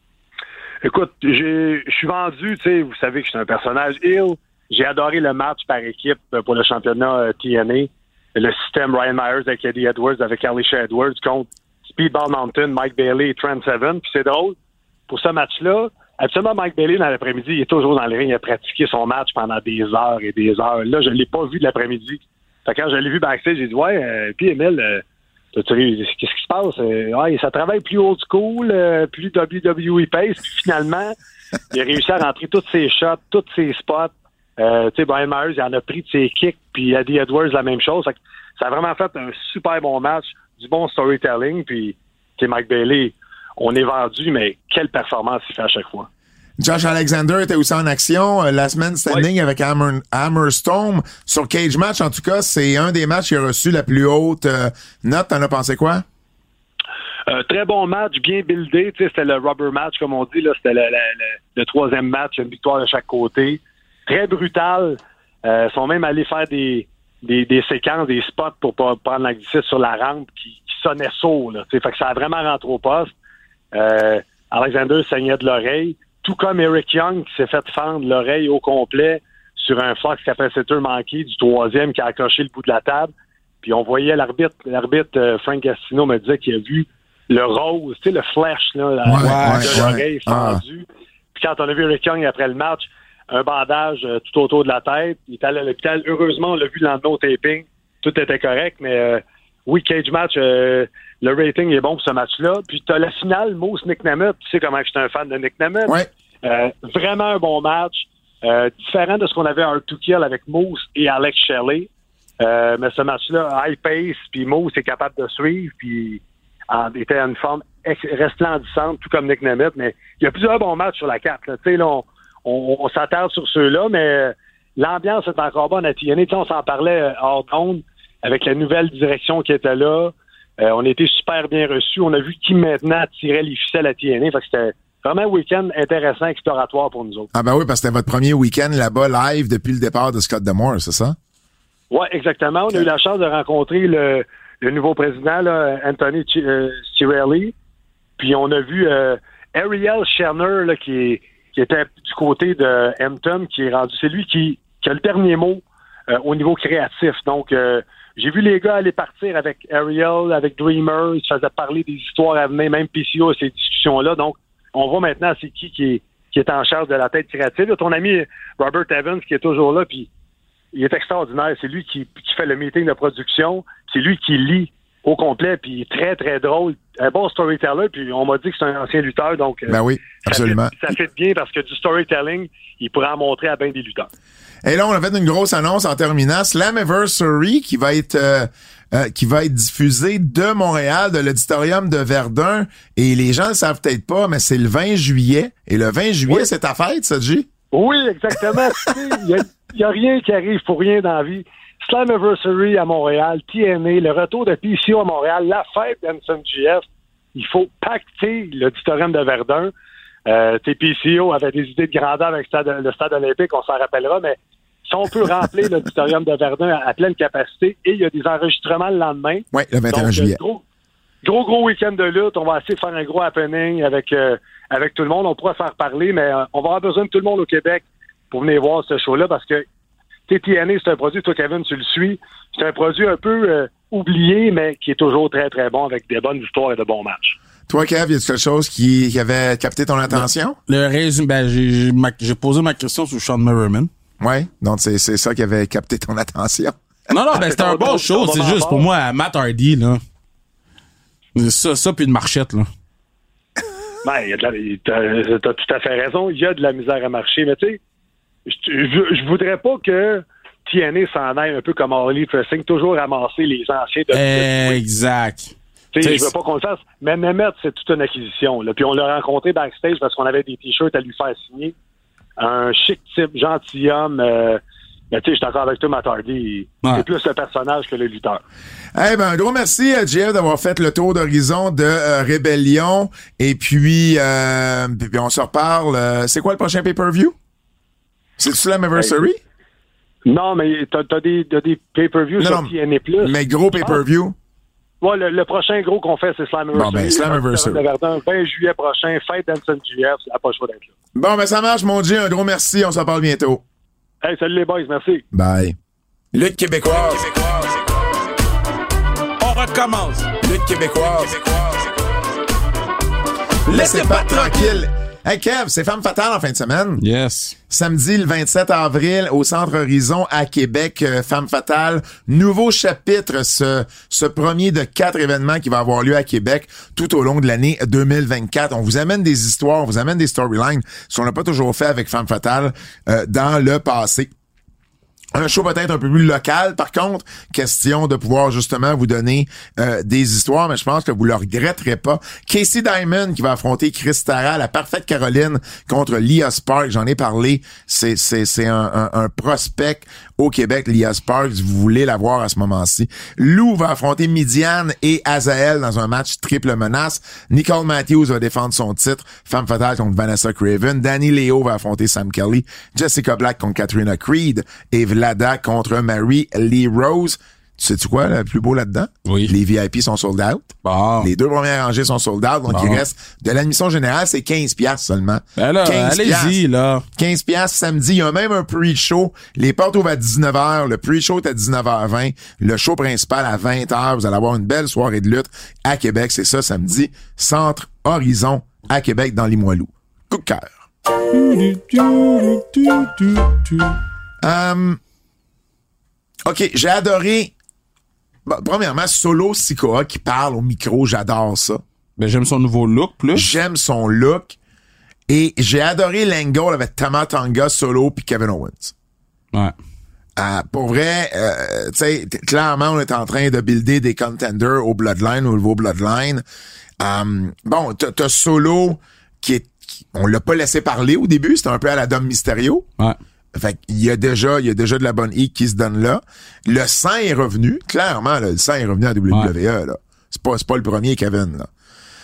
Écoute, j'ai, je suis vendu, tu sais, vous savez que je suis un personnage heel. J'ai adoré le match par équipe pour le championnat euh, T N A. Le système Ryan Myers avec Eddie Edwards, avec Alicia Edwards contre Speedball Mountain, Mike Bailey et Trent Seven. Puis c'est drôle, pour ce match-là, absolument Mike Bailey, dans l'après-midi, il est toujours dans le ring, il a pratiqué son match pendant des heures et des heures. Là, je ne l'ai pas vu de l'après-midi. Fait que quand je l'ai vu backstage, j'ai dit, ouais, euh, puis Emile, euh, qu'est-ce qui se passe? Euh, ouais, ça travaille plus old school, euh, plus W W E pace, puis finalement, il a réussi à rentrer tous ses shots, tous ses spots. Euh, tu sais, Brian Myers, il en a pris de ses kicks, puis Eddie Edwards, la même chose. Ça, ça a vraiment fait un super bon match, du bon storytelling, puis tu sais, Mike Bailey, on est vendu, mais quelle performance il fait à chaque fois. Josh Alexander était aussi en action, euh, last man standing oui. avec Hammer, Hammerstone. Sur Cage Match, en tout cas, c'est un des matchs qui a reçu la plus haute euh, note. T'en as pensé quoi? Euh, très bon match, bien buildé. Tu sais, c'était le rubber match, comme on dit. Là, c'était le, le, le, le troisième match, une victoire de chaque côté. Très brutal. Euh, ils sont même allés faire des, des, des séquences, des spots pour pas prendre l'anglicisme sur la rampe qui, qui sonnait sourd. Là, fait que ça a vraiment rentré au poste. Euh, Alexander saignait de l'oreille. Tout comme Eric Young qui s'est fait fendre l'oreille au complet sur un Fox capaciteur manqué du troisième qui a accroché le bout de la table. Puis on voyait l'arbitre, l'arbitre euh, Frank Gastino me disait qu'il a vu le rose, tu sais, le flash là, la, ouais, la, ouais, de l'oreille ouais. fendue. Ah. Puis quand on a vu Eric Young après le match, un bandage euh, tout autour de la tête, il est allé à l'hôpital. Heureusement, on l'a vu dans le no taping, tout était correct, mais euh, oui, Cage Match, euh, le rating est bon pour ce match-là. Puis t'as la finale, Moose Nick Nemeth. Tu sais comment je suis un fan de Nick Nemeth. Ouais. Euh, vraiment un bon match. Euh, différent de ce qu'on avait à Hard to Kill avec Moose et Alex Shelley. Euh, mais ce match-là, high pace, puis Moose est capable de suivre, puis en, était en une forme ex- resplendissante, tout comme Nick Nemeth. Mais il y a plusieurs bons matchs sur la carte. Tu sais, là, on, on, on s'attarde sur ceux-là, mais l'ambiance est encore bonne à T N A. Tu sais, on s'en parlait hors d'onde avec la nouvelle direction qui était là. Euh, on a été super bien reçus. On a vu qui maintenant tirait les ficelles à T N A. Fait que c'était vraiment un week-end intéressant, exploratoire pour nous autres. Ah ben oui, parce que c'était votre premier week-end là-bas live depuis le départ de Scott D'Amore, c'est ça? Oui, exactement. On okay. a eu la chance de rencontrer le, le nouveau président, là, Anthony Ch- euh, Cirelli. Puis on a vu euh, Ariel Scherner, là, qui, est, qui était du côté de Hampton, qui est rendu. C'est lui qui, qui a le dernier mot euh, au niveau créatif. Donc, euh, j'ai vu les gars aller partir avec Ariel, avec Dreamer. Ils se faisaient parler des histoires à venir, même P C O, ces discussions-là. Donc, on voit maintenant c'est qui qui est, qui est en charge de la tête créative. Là, ton ami Robert Evans qui est toujours là, puis il est extraordinaire. C'est lui qui, qui fait le meeting de production. C'est lui qui lit au complet, puis il est très, très drôle. Un bon storyteller, puis on m'a dit que c'est un ancien lutteur, donc ben oui, absolument. Ça fait, ça fait bien parce que du storytelling, il pourrait en montrer à bien des lutteurs. Et là, on a fait une grosse annonce en terminant. Slammiversary qui va être euh, euh, qui va être diffusé de Montréal, de l'auditorium de Verdun. Et les gens ne le savent peut-être pas, mais c'est le vingt juillet. Et le vingt juillet, oui. c'est ta fête, ça, G? Oui, exactement. Il n'y a, a rien qui arrive pour rien dans la vie. Slammiversary à Montréal, T N A, le retour de P C O à Montréal, la fête d'Anson G F. Il faut pacter l'auditorium de Verdun. Euh, P C O avait des idées de grandeur avec le stade, le stade olympique, on s'en rappellera, mais si on peut remplir l'auditorium de Verdun à, à pleine capacité, et il y a des enregistrements le lendemain. Oui, le vingt et un juillet. Gros, gros, gros week-end de lutte. On va essayer de faire un gros happening avec, euh, avec tout le monde. On pourra s'en reparler, mais euh, on va avoir besoin de tout le monde au Québec pour venir voir ce show-là, parce que T N A, c'est un produit, toi, Kevin, tu le suis, c'est un produit un peu euh, oublié, mais qui est toujours très, très bon, avec des bonnes histoires et de bons matchs. Toi, Kev, y a quelque chose qui, qui avait capté ton attention? Le, le résumé, ben, j'ai, j'ai, ma, j'ai posé ma question sur Sean Merriman. Ouais, donc c'est, c'est ça qui avait capté ton attention. Non, non, ben, c'était un bon show, c'est juste pour moi, Matt Hardy, là. Ça, ça, puis une marchette, là. Ben, y a de la, t'as, t'as tout à fait raison, il y a de la misère à marcher, mais tu sais, je, je, je voudrais pas que T N A s'en aille un peu comme Harley Pressing, toujours ramasser les anciens de Exact. Tu sais, je veux pas qu'on le fasse. Mais Nemeth, c'est toute une acquisition. Là. Puis on l'a rencontré backstage parce qu'on avait des t-shirts à lui faire signer. Un chic type, gentilhomme. Euh, mais tu sais, je suis encore avec toi, Matt Hardy. Ouais. C'est plus le personnage que le lutteur. Eh hey, ben, un gros merci à J F d'avoir fait le tour d'horizon de euh, Rébellion. Et puis, euh, puis on se reparle. Euh, c'est quoi le prochain pay-per-view? C'est Slammiversary? Hey. Non, mais t'as, t'as des, t'as des pay-per-views non, sur non, T N A plus. Mais gros pay-per-view? Ouais, le, le prochain gros qu'on fait, c'est Slammiversary. Bon, ben, Slammiversary. vingt juillet prochain, fête d'Anson G F, ça n'a pas le choix d'être là. Bon, ben, ça marche, mon Dieu. Un gros merci. On s'en parle bientôt. Hey, salut les boys, merci. Bye. Lutte québécoise. On recommence. Lutte québécoise. Laissez pas tranquille. Hey Kev, c'est Femme Fatale en fin de semaine. Yes. Samedi le vingt-sept avril au Centre Horizon à Québec, euh, Femme Fatale. Nouveau chapitre, ce, ce premier de quatre événements qui va avoir lieu à Québec tout au long de l'année deux mille vingt-quatre. On vous amène des histoires, on vous amène des storylines, ce qu'on n'a pas toujours fait avec Femme Fatale euh, dans le passé. Un show peut-être un peu plus local, par contre, question de pouvoir justement vous donner euh, des histoires, mais je pense que vous le regretterez pas. Casey Diamond qui va affronter Chris Tara, la parfaite Caroline contre Leah Sparks, j'en ai parlé, c'est c'est c'est un, un, un prospect au Québec, Leah Sparks, vous voulez la voir à ce moment-ci. Lou va affronter Midian et Azael dans un match triple menace. Nicole Matthews va défendre son titre, Femme Fatale contre Vanessa Craven. Danny Leo va affronter Sam Kelly. Jessica Black contre Katrina Creed et Vlada contre Mary Lee Rose. Tu sais-tu quoi, le plus beau là-dedans? Oui. Les V I P sont sold out. Bon. Les deux premières rangées sont sold out. Donc, Bon. il reste de l'admission générale, c'est quinze piastres seulement. Ben là, quinze allez-y, là. quinze piastres samedi. Il y a même un pre-show. Les portes ouvrent à dix-neuf heures. Le pre-show est à dix-neuf heures vingt. Le show principal à vingt heures. Vous allez avoir une belle soirée de lutte à Québec. C'est ça, samedi. Centre Horizon à Québec dans Limoilou. Coup de cœur. Um, OK, j'ai adoré. Bon, premièrement, Solo Sikoa qui parle au micro, j'adore ça. Ben, j'aime son nouveau look, plus. J'aime son look. Et j'ai adoré l'angle avec Tama Tonga, Solo puis Kevin Owens. Ouais. Euh, pour vrai, euh, tu sais, t- clairement, on est en train de builder des contenders au Bloodline, au nouveau Bloodline. Um, bon, t'as, t'as Solo qui est... qui- on l'a pas laissé parler au début, c'était un peu à la Dom Mysterio. Ouais. Fait qu'il y a déjà, il y a déjà de la bonne heat qui se donne là. Le sang est revenu. Clairement, là, le sang est revenu à W W E, là. C'est pas, c'est pas le premier Kevin, là.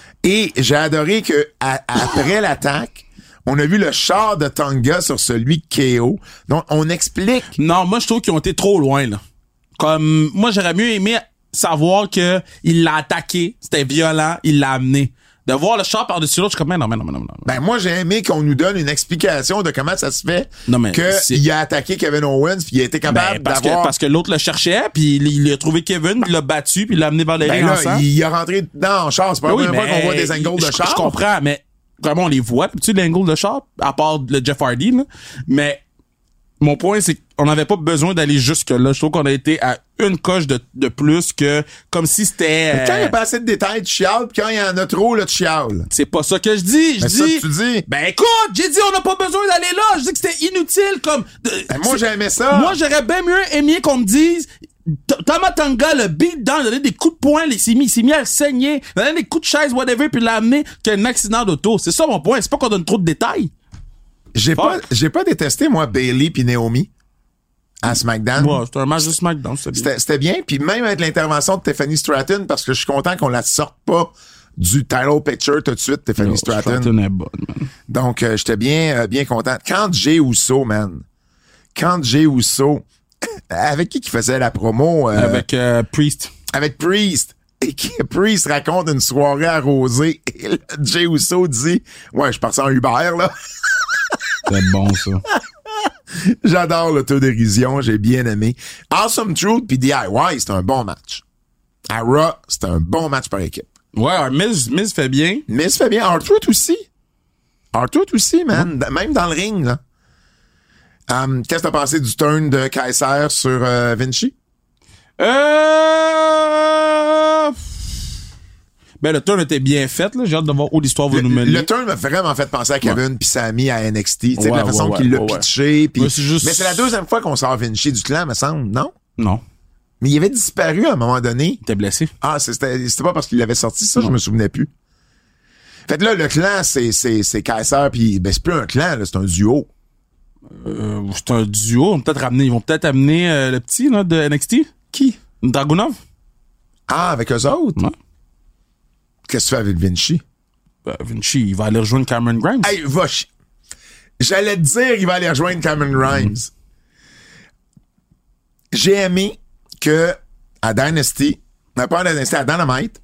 Et j'ai adoré que, à- après l'attaque, on a vu le char de Tonga sur celui de K O. Donc, on explique. Non, moi, je trouve qu'ils ont été trop loin, là. Comme, moi, j'aurais mieux aimé savoir que il l'a attaqué, c'était violent, il l'a amené. De voir le char par-dessus l'autre, je suis comme, non, non, non, non, non. Ben, moi, j'ai aimé qu'on nous donne une explication de comment ça se fait Non, mais que c'est- il a attaqué Kevin Owens puis il a été capable Ben, parce que, d'avoir... parce que l'autre le cherchait, puis il, il a trouvé Kevin, il l'a battu, puis il l'a amené vers les Ben rings là, ensemble. il, il est rentré dans le char. C'est pas la Ben oui, première fois mais qu'on voit des angles de je- char. Je comprends, mais vraiment, on les voit, tu sais, l'angle de char, à part le Jeff Hardy, là. Mais mon point, c'est qu'on n'avait pas besoin d'aller jusque-là. Je trouve qu'on a été à une coche de, de plus que comme si c'était... Mais quand il n'y euh, a pas assez de détails, tu chiales, puis quand il y en a trop, là, tu chiales. c'est pas ça que je dis. Je Mais dis... ça que tu dis. Ben écoute, j'ai dit on n'a pas besoin d'aller là. Je dis que c'était inutile comme... de- Ben, moi, c'est- j'aimais ça. Moi, j'aurais bien mieux aimé qu'on me dise... T- Tama Tonga, le beat down, il a donné des coups de poing, il s'est mis, il s'est mis à le saigner, il a donné des coups de chaise, whatever, puis il l'a amené qu'un accident d'auto. C'est ça mon point. C'est pas qu'on donne trop de détails. J'ai Fuck. pas, j'ai pas détesté, moi, Bailey puis Naomi à SmackDown. Ouais, c'était un match de SmackDown, c'était bien. C'était, c'était bien. Puis même avec l'intervention de Tiffany Stratton, parce que je suis content qu'on la sorte pas du title picture tout de suite, Tiffany Yo, Stratton. Stratton est bonne, man. Donc, euh, j'étais bien, euh, bien content. Quand Jey Uso, man. Quand Jey Uso, avec qui qui faisait la promo? euh, Avec euh, Priest. avec Priest. Et qui, Priest raconte une soirée arrosée. Et là, Jey Uso dit, ouais, je suis parti en Uber, là. C'est bon, ça. J'adore l'autodérision, j'ai bien aimé. Awesome Truth puis D I Y, c'est un bon match. À Raw, c'est un bon match par équipe. Ouais, alors, Miz, Miz fait bien. Mais ça fait bien. R-Truth aussi. R-Truth aussi, man. D- Même dans le ring, là. Um, qu'est-ce que t'as pensé du turn de Kaiser sur euh, Vinci? Euh... Ben, le turn était bien fait, là. J'ai hâte de voir où l'histoire va Le, nous mener. le turn m'a vraiment fait penser à Kevin puis Sami à N X T. Tu sais, Ouais, la façon ouais, qu'il l'a ouais, ouais. pitché. Puis... Ouais, c'est juste- Mais c'est la deuxième fois qu'on sort Vinci du clan, me semble, non? Non. Mais il avait disparu à un moment donné. T'es blessé. Ah, c'était, c'était pas parce qu'il l'avait sorti, ça, je me souvenais plus. Fait que là, le clan, c'est, c'est, c'est Kaiser, puis ben, c'est plus un clan, là, c'est un duo. Euh, c'est un duo. Ils vont peut-être ramener, ils vont peut-être amener euh, le petit, là, de N X T. Qui? Dragunov. Ah, avec eux autres? Ouais. Qu'est-ce que tu fais avec Vinci? Ben, Vinci, il va aller rejoindre Cameron Grimes. Hey, va chi- J'allais te dire qu'il va aller rejoindre Cameron Grimes. J'ai aimé que à Dynasty, non pas à Dynasty, à Dynamite,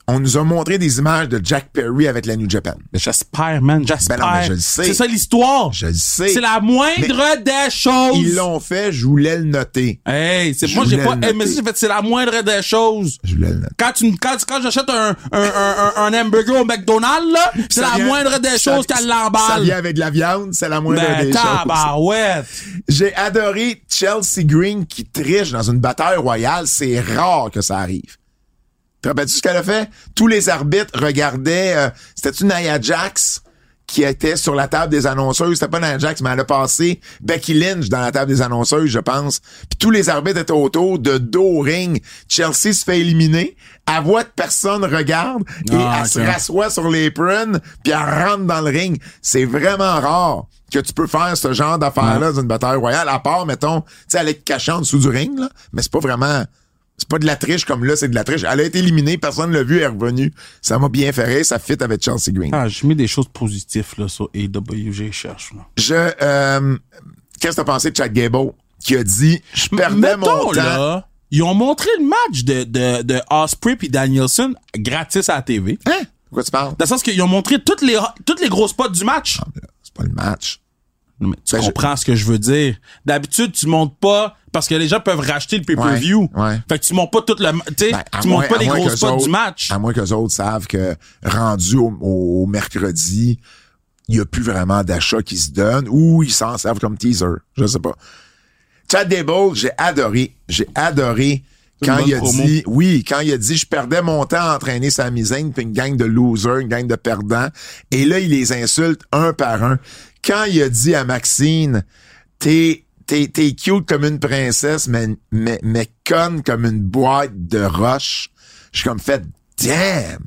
on nous a montré des images de Jack Perry avec la New Japan. Mais j'espère, man, j'espère. Ben non, mais je le sais. C'est ça l'histoire. Je le sais. C'est la moindre des choses. Ils l'ont fait, je voulais le noter. Hey, c'est Je moi, j'ai voulais pas le aimé noter. ça, j'ai fait, c'est la moindre des choses. Je voulais le noter. Quand tu, quand, quand j'achète un, un, un, un, un hamburger au McDonald's, là, c'est Ça la vient- moindre des ça- choses qu'elle Ça l'emballe. vient avec de la viande, c'est la moindre Ben, des choses. tabarouette. J'ai adoré Chelsea Green qui triche dans une bataille royale. C'est rare que ça arrive. Te rappelles-tu ce qu'elle a fait? Tous les arbitres regardaient... Euh, c'était-tu Nia Jax qui était sur la table des annonceuses? C'était pas Nia Jax, mais elle a passé Becky Lynch dans la table des annonceuses, je pense. Puis tous les arbitres étaient autour, de dos au ring. Chelsea se fait éliminer. Elle voit que personne regarde et Ah, elle se ok. rassoit sur l'apron puis elle rentre dans le ring. C'est vraiment rare que tu peux faire ce genre d'affaires-là dans une bataille royale, à part, mettons, tu sais, elle est cachée en dessous du ring, là, mais c'est pas vraiment... C'est pas de la triche comme là, c'est de la triche. Elle a été éliminée, personne l'a vu, elle est revenue. Ça m'a bien fait rire, ça fit avec Chelsea Green. Ah, j'ai mis des choses positives, là, sur A W G, cherche, là. Je, euh, qu'est-ce que t'as pensé de Chad Gable, qui a dit, je perdais Mettons, mon temps. là, ils ont montré le match de, de, de Ospreay puis Danielson gratis à la T V. Hein? Pourquoi tu parles? Dans le sens qu'ils ont montré toutes les, toutes les gros spots du match. C'est pas le match. Non, mais tu Ben, comprends ce que je veux dire. D'habitude, tu montes pas, parce que les gens peuvent racheter le pay-per-view. Ouais, ouais. Fait que tu montes pas tout le, tu sais, Ben, à tu moins- montes pas à les moins gros qu'eux spots autres- du match. À moins qu'eux autres savent que, rendu au, au, au mercredi, il y a plus vraiment d'achats qui se donnent, ou ils s'en servent comme teaser. Je sais pas. Chad Gable, j'ai adoré. J'ai adoré C'est quand une il a bonne promo. dit, oui, quand il a dit, je perdais mon temps à entraîner Sami Zayn, puis une gang de losers, une gang de perdants. Et là, il les insulte un par un. Quand il a dit à Maxine, t'es, t'es, t'es cute comme une princesse, mais, mais, mais conne comme une boîte de roche. Je suis comme fait, damn!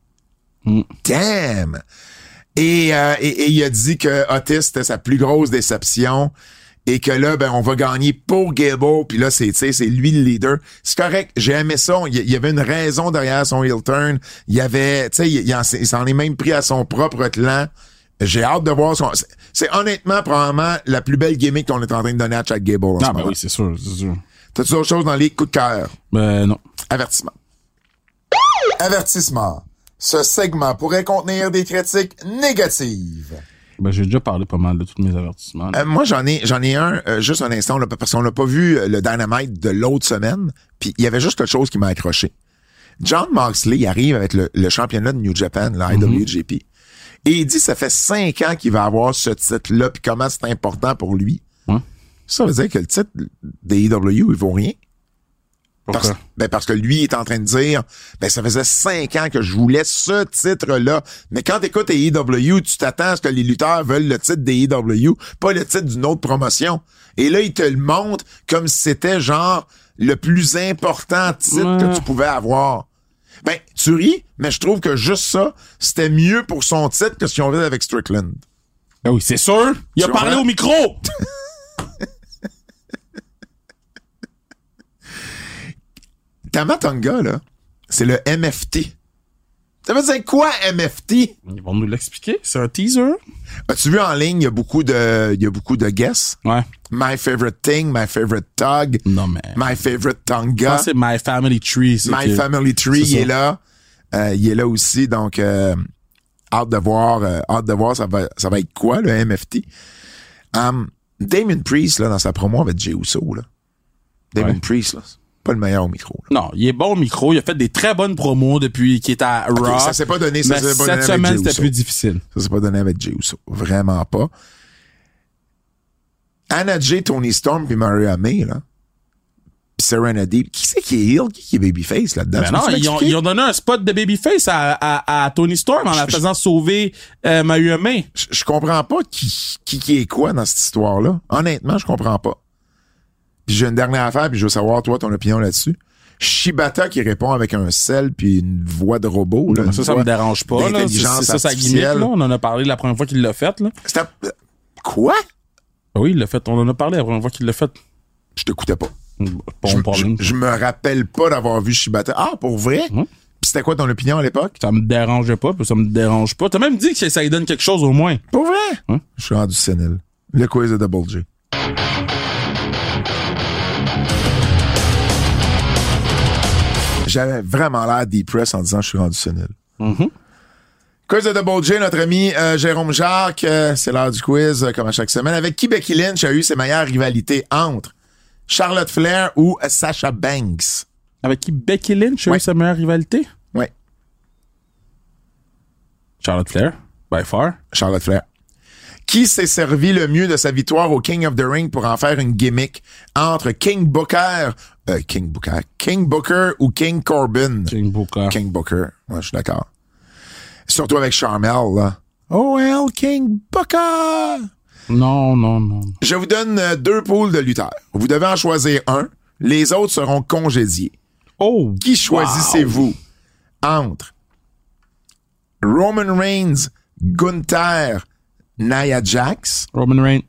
Mm. Damn! Et, euh, et, et il a dit que Otis, c'était sa plus grosse déception. Et que là, ben, on va gagner pour Gable. Puis là, c'est, tu sais, c'est lui le leader. C'est correct. J'ai aimé ça. Il y, il y avait une raison derrière son heel turn. Il y avait, tu sais, il, il, en- il s'en est même pris à son propre clan. J'ai hâte de voir son... C'est, c'est honnêtement, probablement, la plus belle gimmick qu'on est en train de donner à Chad Gable en ce Ah, ben moment. oui, c'est sûr, c'est sûr. T'as-tu d'autres choses dans les coups de cœur? Ben, non. Avertissement. Avertissement. Ce segment pourrait contenir des critiques négatives. Ben, j'ai déjà parlé pas mal de tous mes avertissements. là. Euh, moi, j'en ai, j'en ai un, euh, juste un instant, là, parce qu'on n'a pas vu euh, le Dynamite de l'autre semaine, puis il y avait juste quelque chose qui m'a accroché. John Moxley il arrive avec le, le championnat de New Japan, la I W G P, et il dit que ça fait cinq ans qu'il va avoir ce titre-là, puis comment c'est important pour lui. Ouais. Ça veut dire que le titre des A E W, il vaut rien. Pourquoi? Parce, ben parce que lui est en train de dire, ben ça faisait cinq ans que je voulais ce titre-là. Mais quand t'écoutes A E W, tu t'attends à ce que les lutteurs veulent le titre des A E W, pas le titre d'une autre promotion. Et là, il te le montre comme si c'était genre le plus important titre Ouais. que tu pouvais avoir. Ben, tu ris, mais je trouve que juste ça, c'était mieux pour son titre que ce qu'ils ont fait avec Strickland. Ben oui, c'est sûr. Il a Tu parlé comprends? au micro. Tamatonga, là, c'est le M F T. Ça veut dire quoi, M F T? Ils vont nous l'expliquer. C'est un teaser. As-tu vu en ligne, il y a beaucoup de, il y a beaucoup de guests? Ouais. My favorite thing, my favorite tug, Non, mais. my favorite Je Tonga, pense que c'est My Family Tree. c'est my que- family tree, c'est il ça. est là. Euh, il est là aussi, donc, euh, hâte de voir, euh, hâte de voir, ça va, ça va être quoi, le M F T? Um, Damon Priest, là, dans sa promo avec Jey Uso, là. Damon Ouais. Priest, là, c'est pas le meilleur au micro, là. Non, il est bon au micro. Il a fait des très bonnes promos depuis qu'il est à Raw. Ok, ça s'est pas donné, ça Mais s'est pas donné cette avec semaine, Jey c'était Uso. plus difficile. Ça s'est pas donné avec Jey Uso. Vraiment pas. Anna Jay, Tony Storm puis Maria May, là. Pis Serenity. Qui c'est qui est heel? Qui, qui est babyface là-dedans? Ben Tu non, peux-tu ils ont, m'expliquer? ils ont donné un spot de babyface à, à, à Tony Storm en la Je- faisant sauver euh, Maria May. Je, je comprends pas qui, qui, qui est quoi dans cette histoire-là. Honnêtement, je comprends pas. Puis j'ai une dernière affaire, puis je veux savoir, toi, ton opinion là-dessus. Shibata qui répond avec un sel puis une voix de robot. Là, Mais ça, une ça voix me dérange pas. là. C'est d'intelligence c'est ça sa gimmick. artificielle. Là. On en a parlé la première fois qu'il l'a fait. Là. C'était- Quoi? Oui, il l'a fait. On en a parlé la première fois qu'il l'a fait. Je t'écoutais pas. Pas je, mon problème. je, je me rappelle pas d'avoir vu Shibata. Ah, pour vrai? Ouais. Puis c'était quoi ton opinion à l'époque? Ça me dérangeait pas, puis ça me dérange pas. T'as même dit que ça lui donne quelque chose au moins. Pour vrai? Hein? Je suis rendu sénile. Le quiz de Double J. J'avais vraiment l'air depressed en disant que je suis rendu sénile. Mm-hmm. Quiz de Double J, notre ami euh, Jérôme Jacques, euh, c'est l'heure du quiz, euh, comme à chaque semaine. Avec qui Becky Lynch a eu ses meilleures rivalités entre Charlotte Flair ou Sasha Banks? Avec qui Becky Lynch a Ouais. eu sa meilleure rivalité? Oui, Charlotte Flair, by far. Charlotte Flair. Qui s'est servi le mieux de sa victoire au King of the Ring pour en faire une gimmick entre King Booker, euh, King Booker, King Booker ou King Corbin? King Booker. King Booker, ouais, je suis d'accord. Surtout avec Charmel, là. Oh, well, King Booker! Non, non, non. Je vous donne euh, deux poules de lutteurs. Vous devez en choisir un. Les autres seront congédiés. Oh! Qui choisissez-vous entre Roman Reigns, Gunther, Nia Jax Roman Reigns.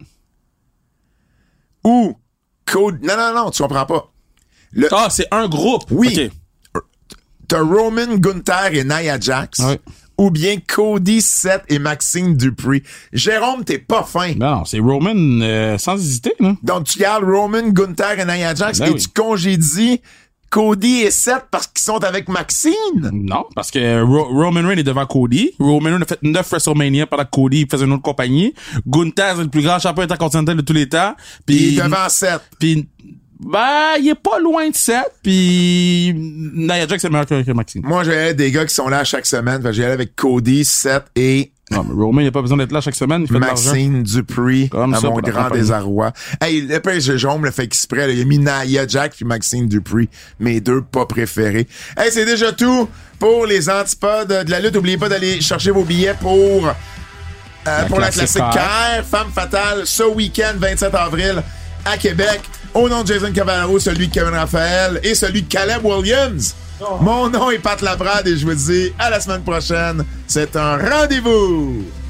ou Cody... Non, non, non, tu comprends pas. Le... Ah, c'est un groupe. Oui. OK. T'as Roman, Gunther et Nia Jax. Ouais. Ou bien Cody, Seth et Maxine Dupree. Jérôme, t'es pas fin. Ben non, c'est Roman euh, sans hésiter, là. Donc, tu gardes Roman, Gunther et Nia Jax Ben et oui. tu congédies Cody et Seth parce qu'ils sont avec Maxine. Non, parce que Ro- Roman Reigns est devant Cody. Roman Reigns a fait neuf WrestleMania pendant que Cody faisait une autre compagnie. Gunther, c'est le plus grand champion intercontinental de tous les temps. Il Puis, est devant Seth. puis, ben, il est pas loin de Seth. Puis, Nia Jax, c'est meilleur que, que Maxine. Moi, j'ai des gars qui sont là chaque semaine. Fait que J'ai allé avec Cody, Seth et Non, mais Roman, il a pas besoin d'être là chaque semaine. Il fait de l'argent. Maxine Dupree Comme à ça, mon pour la grand compagnie. désarroi. Hey, le père Jérôme le fait exprès. Là. Il a mis Nia Jax puis Maxine Dupree. Mes deux pas préférés. Hey, c'est déjà tout pour les antipodes de la lutte. N'oubliez pas d'aller chercher vos billets pour... Euh, pour la Classique classique K K R, Femme Fatale, ce week-end, vingt-sept avril, à Québec. Au nom de Jason Cavallaro, celui de Kevin Raphaël et celui de Caleb Williams. Mon nom est Pat Laprade et je vous dis à la semaine prochaine. C'est un rendez-vous.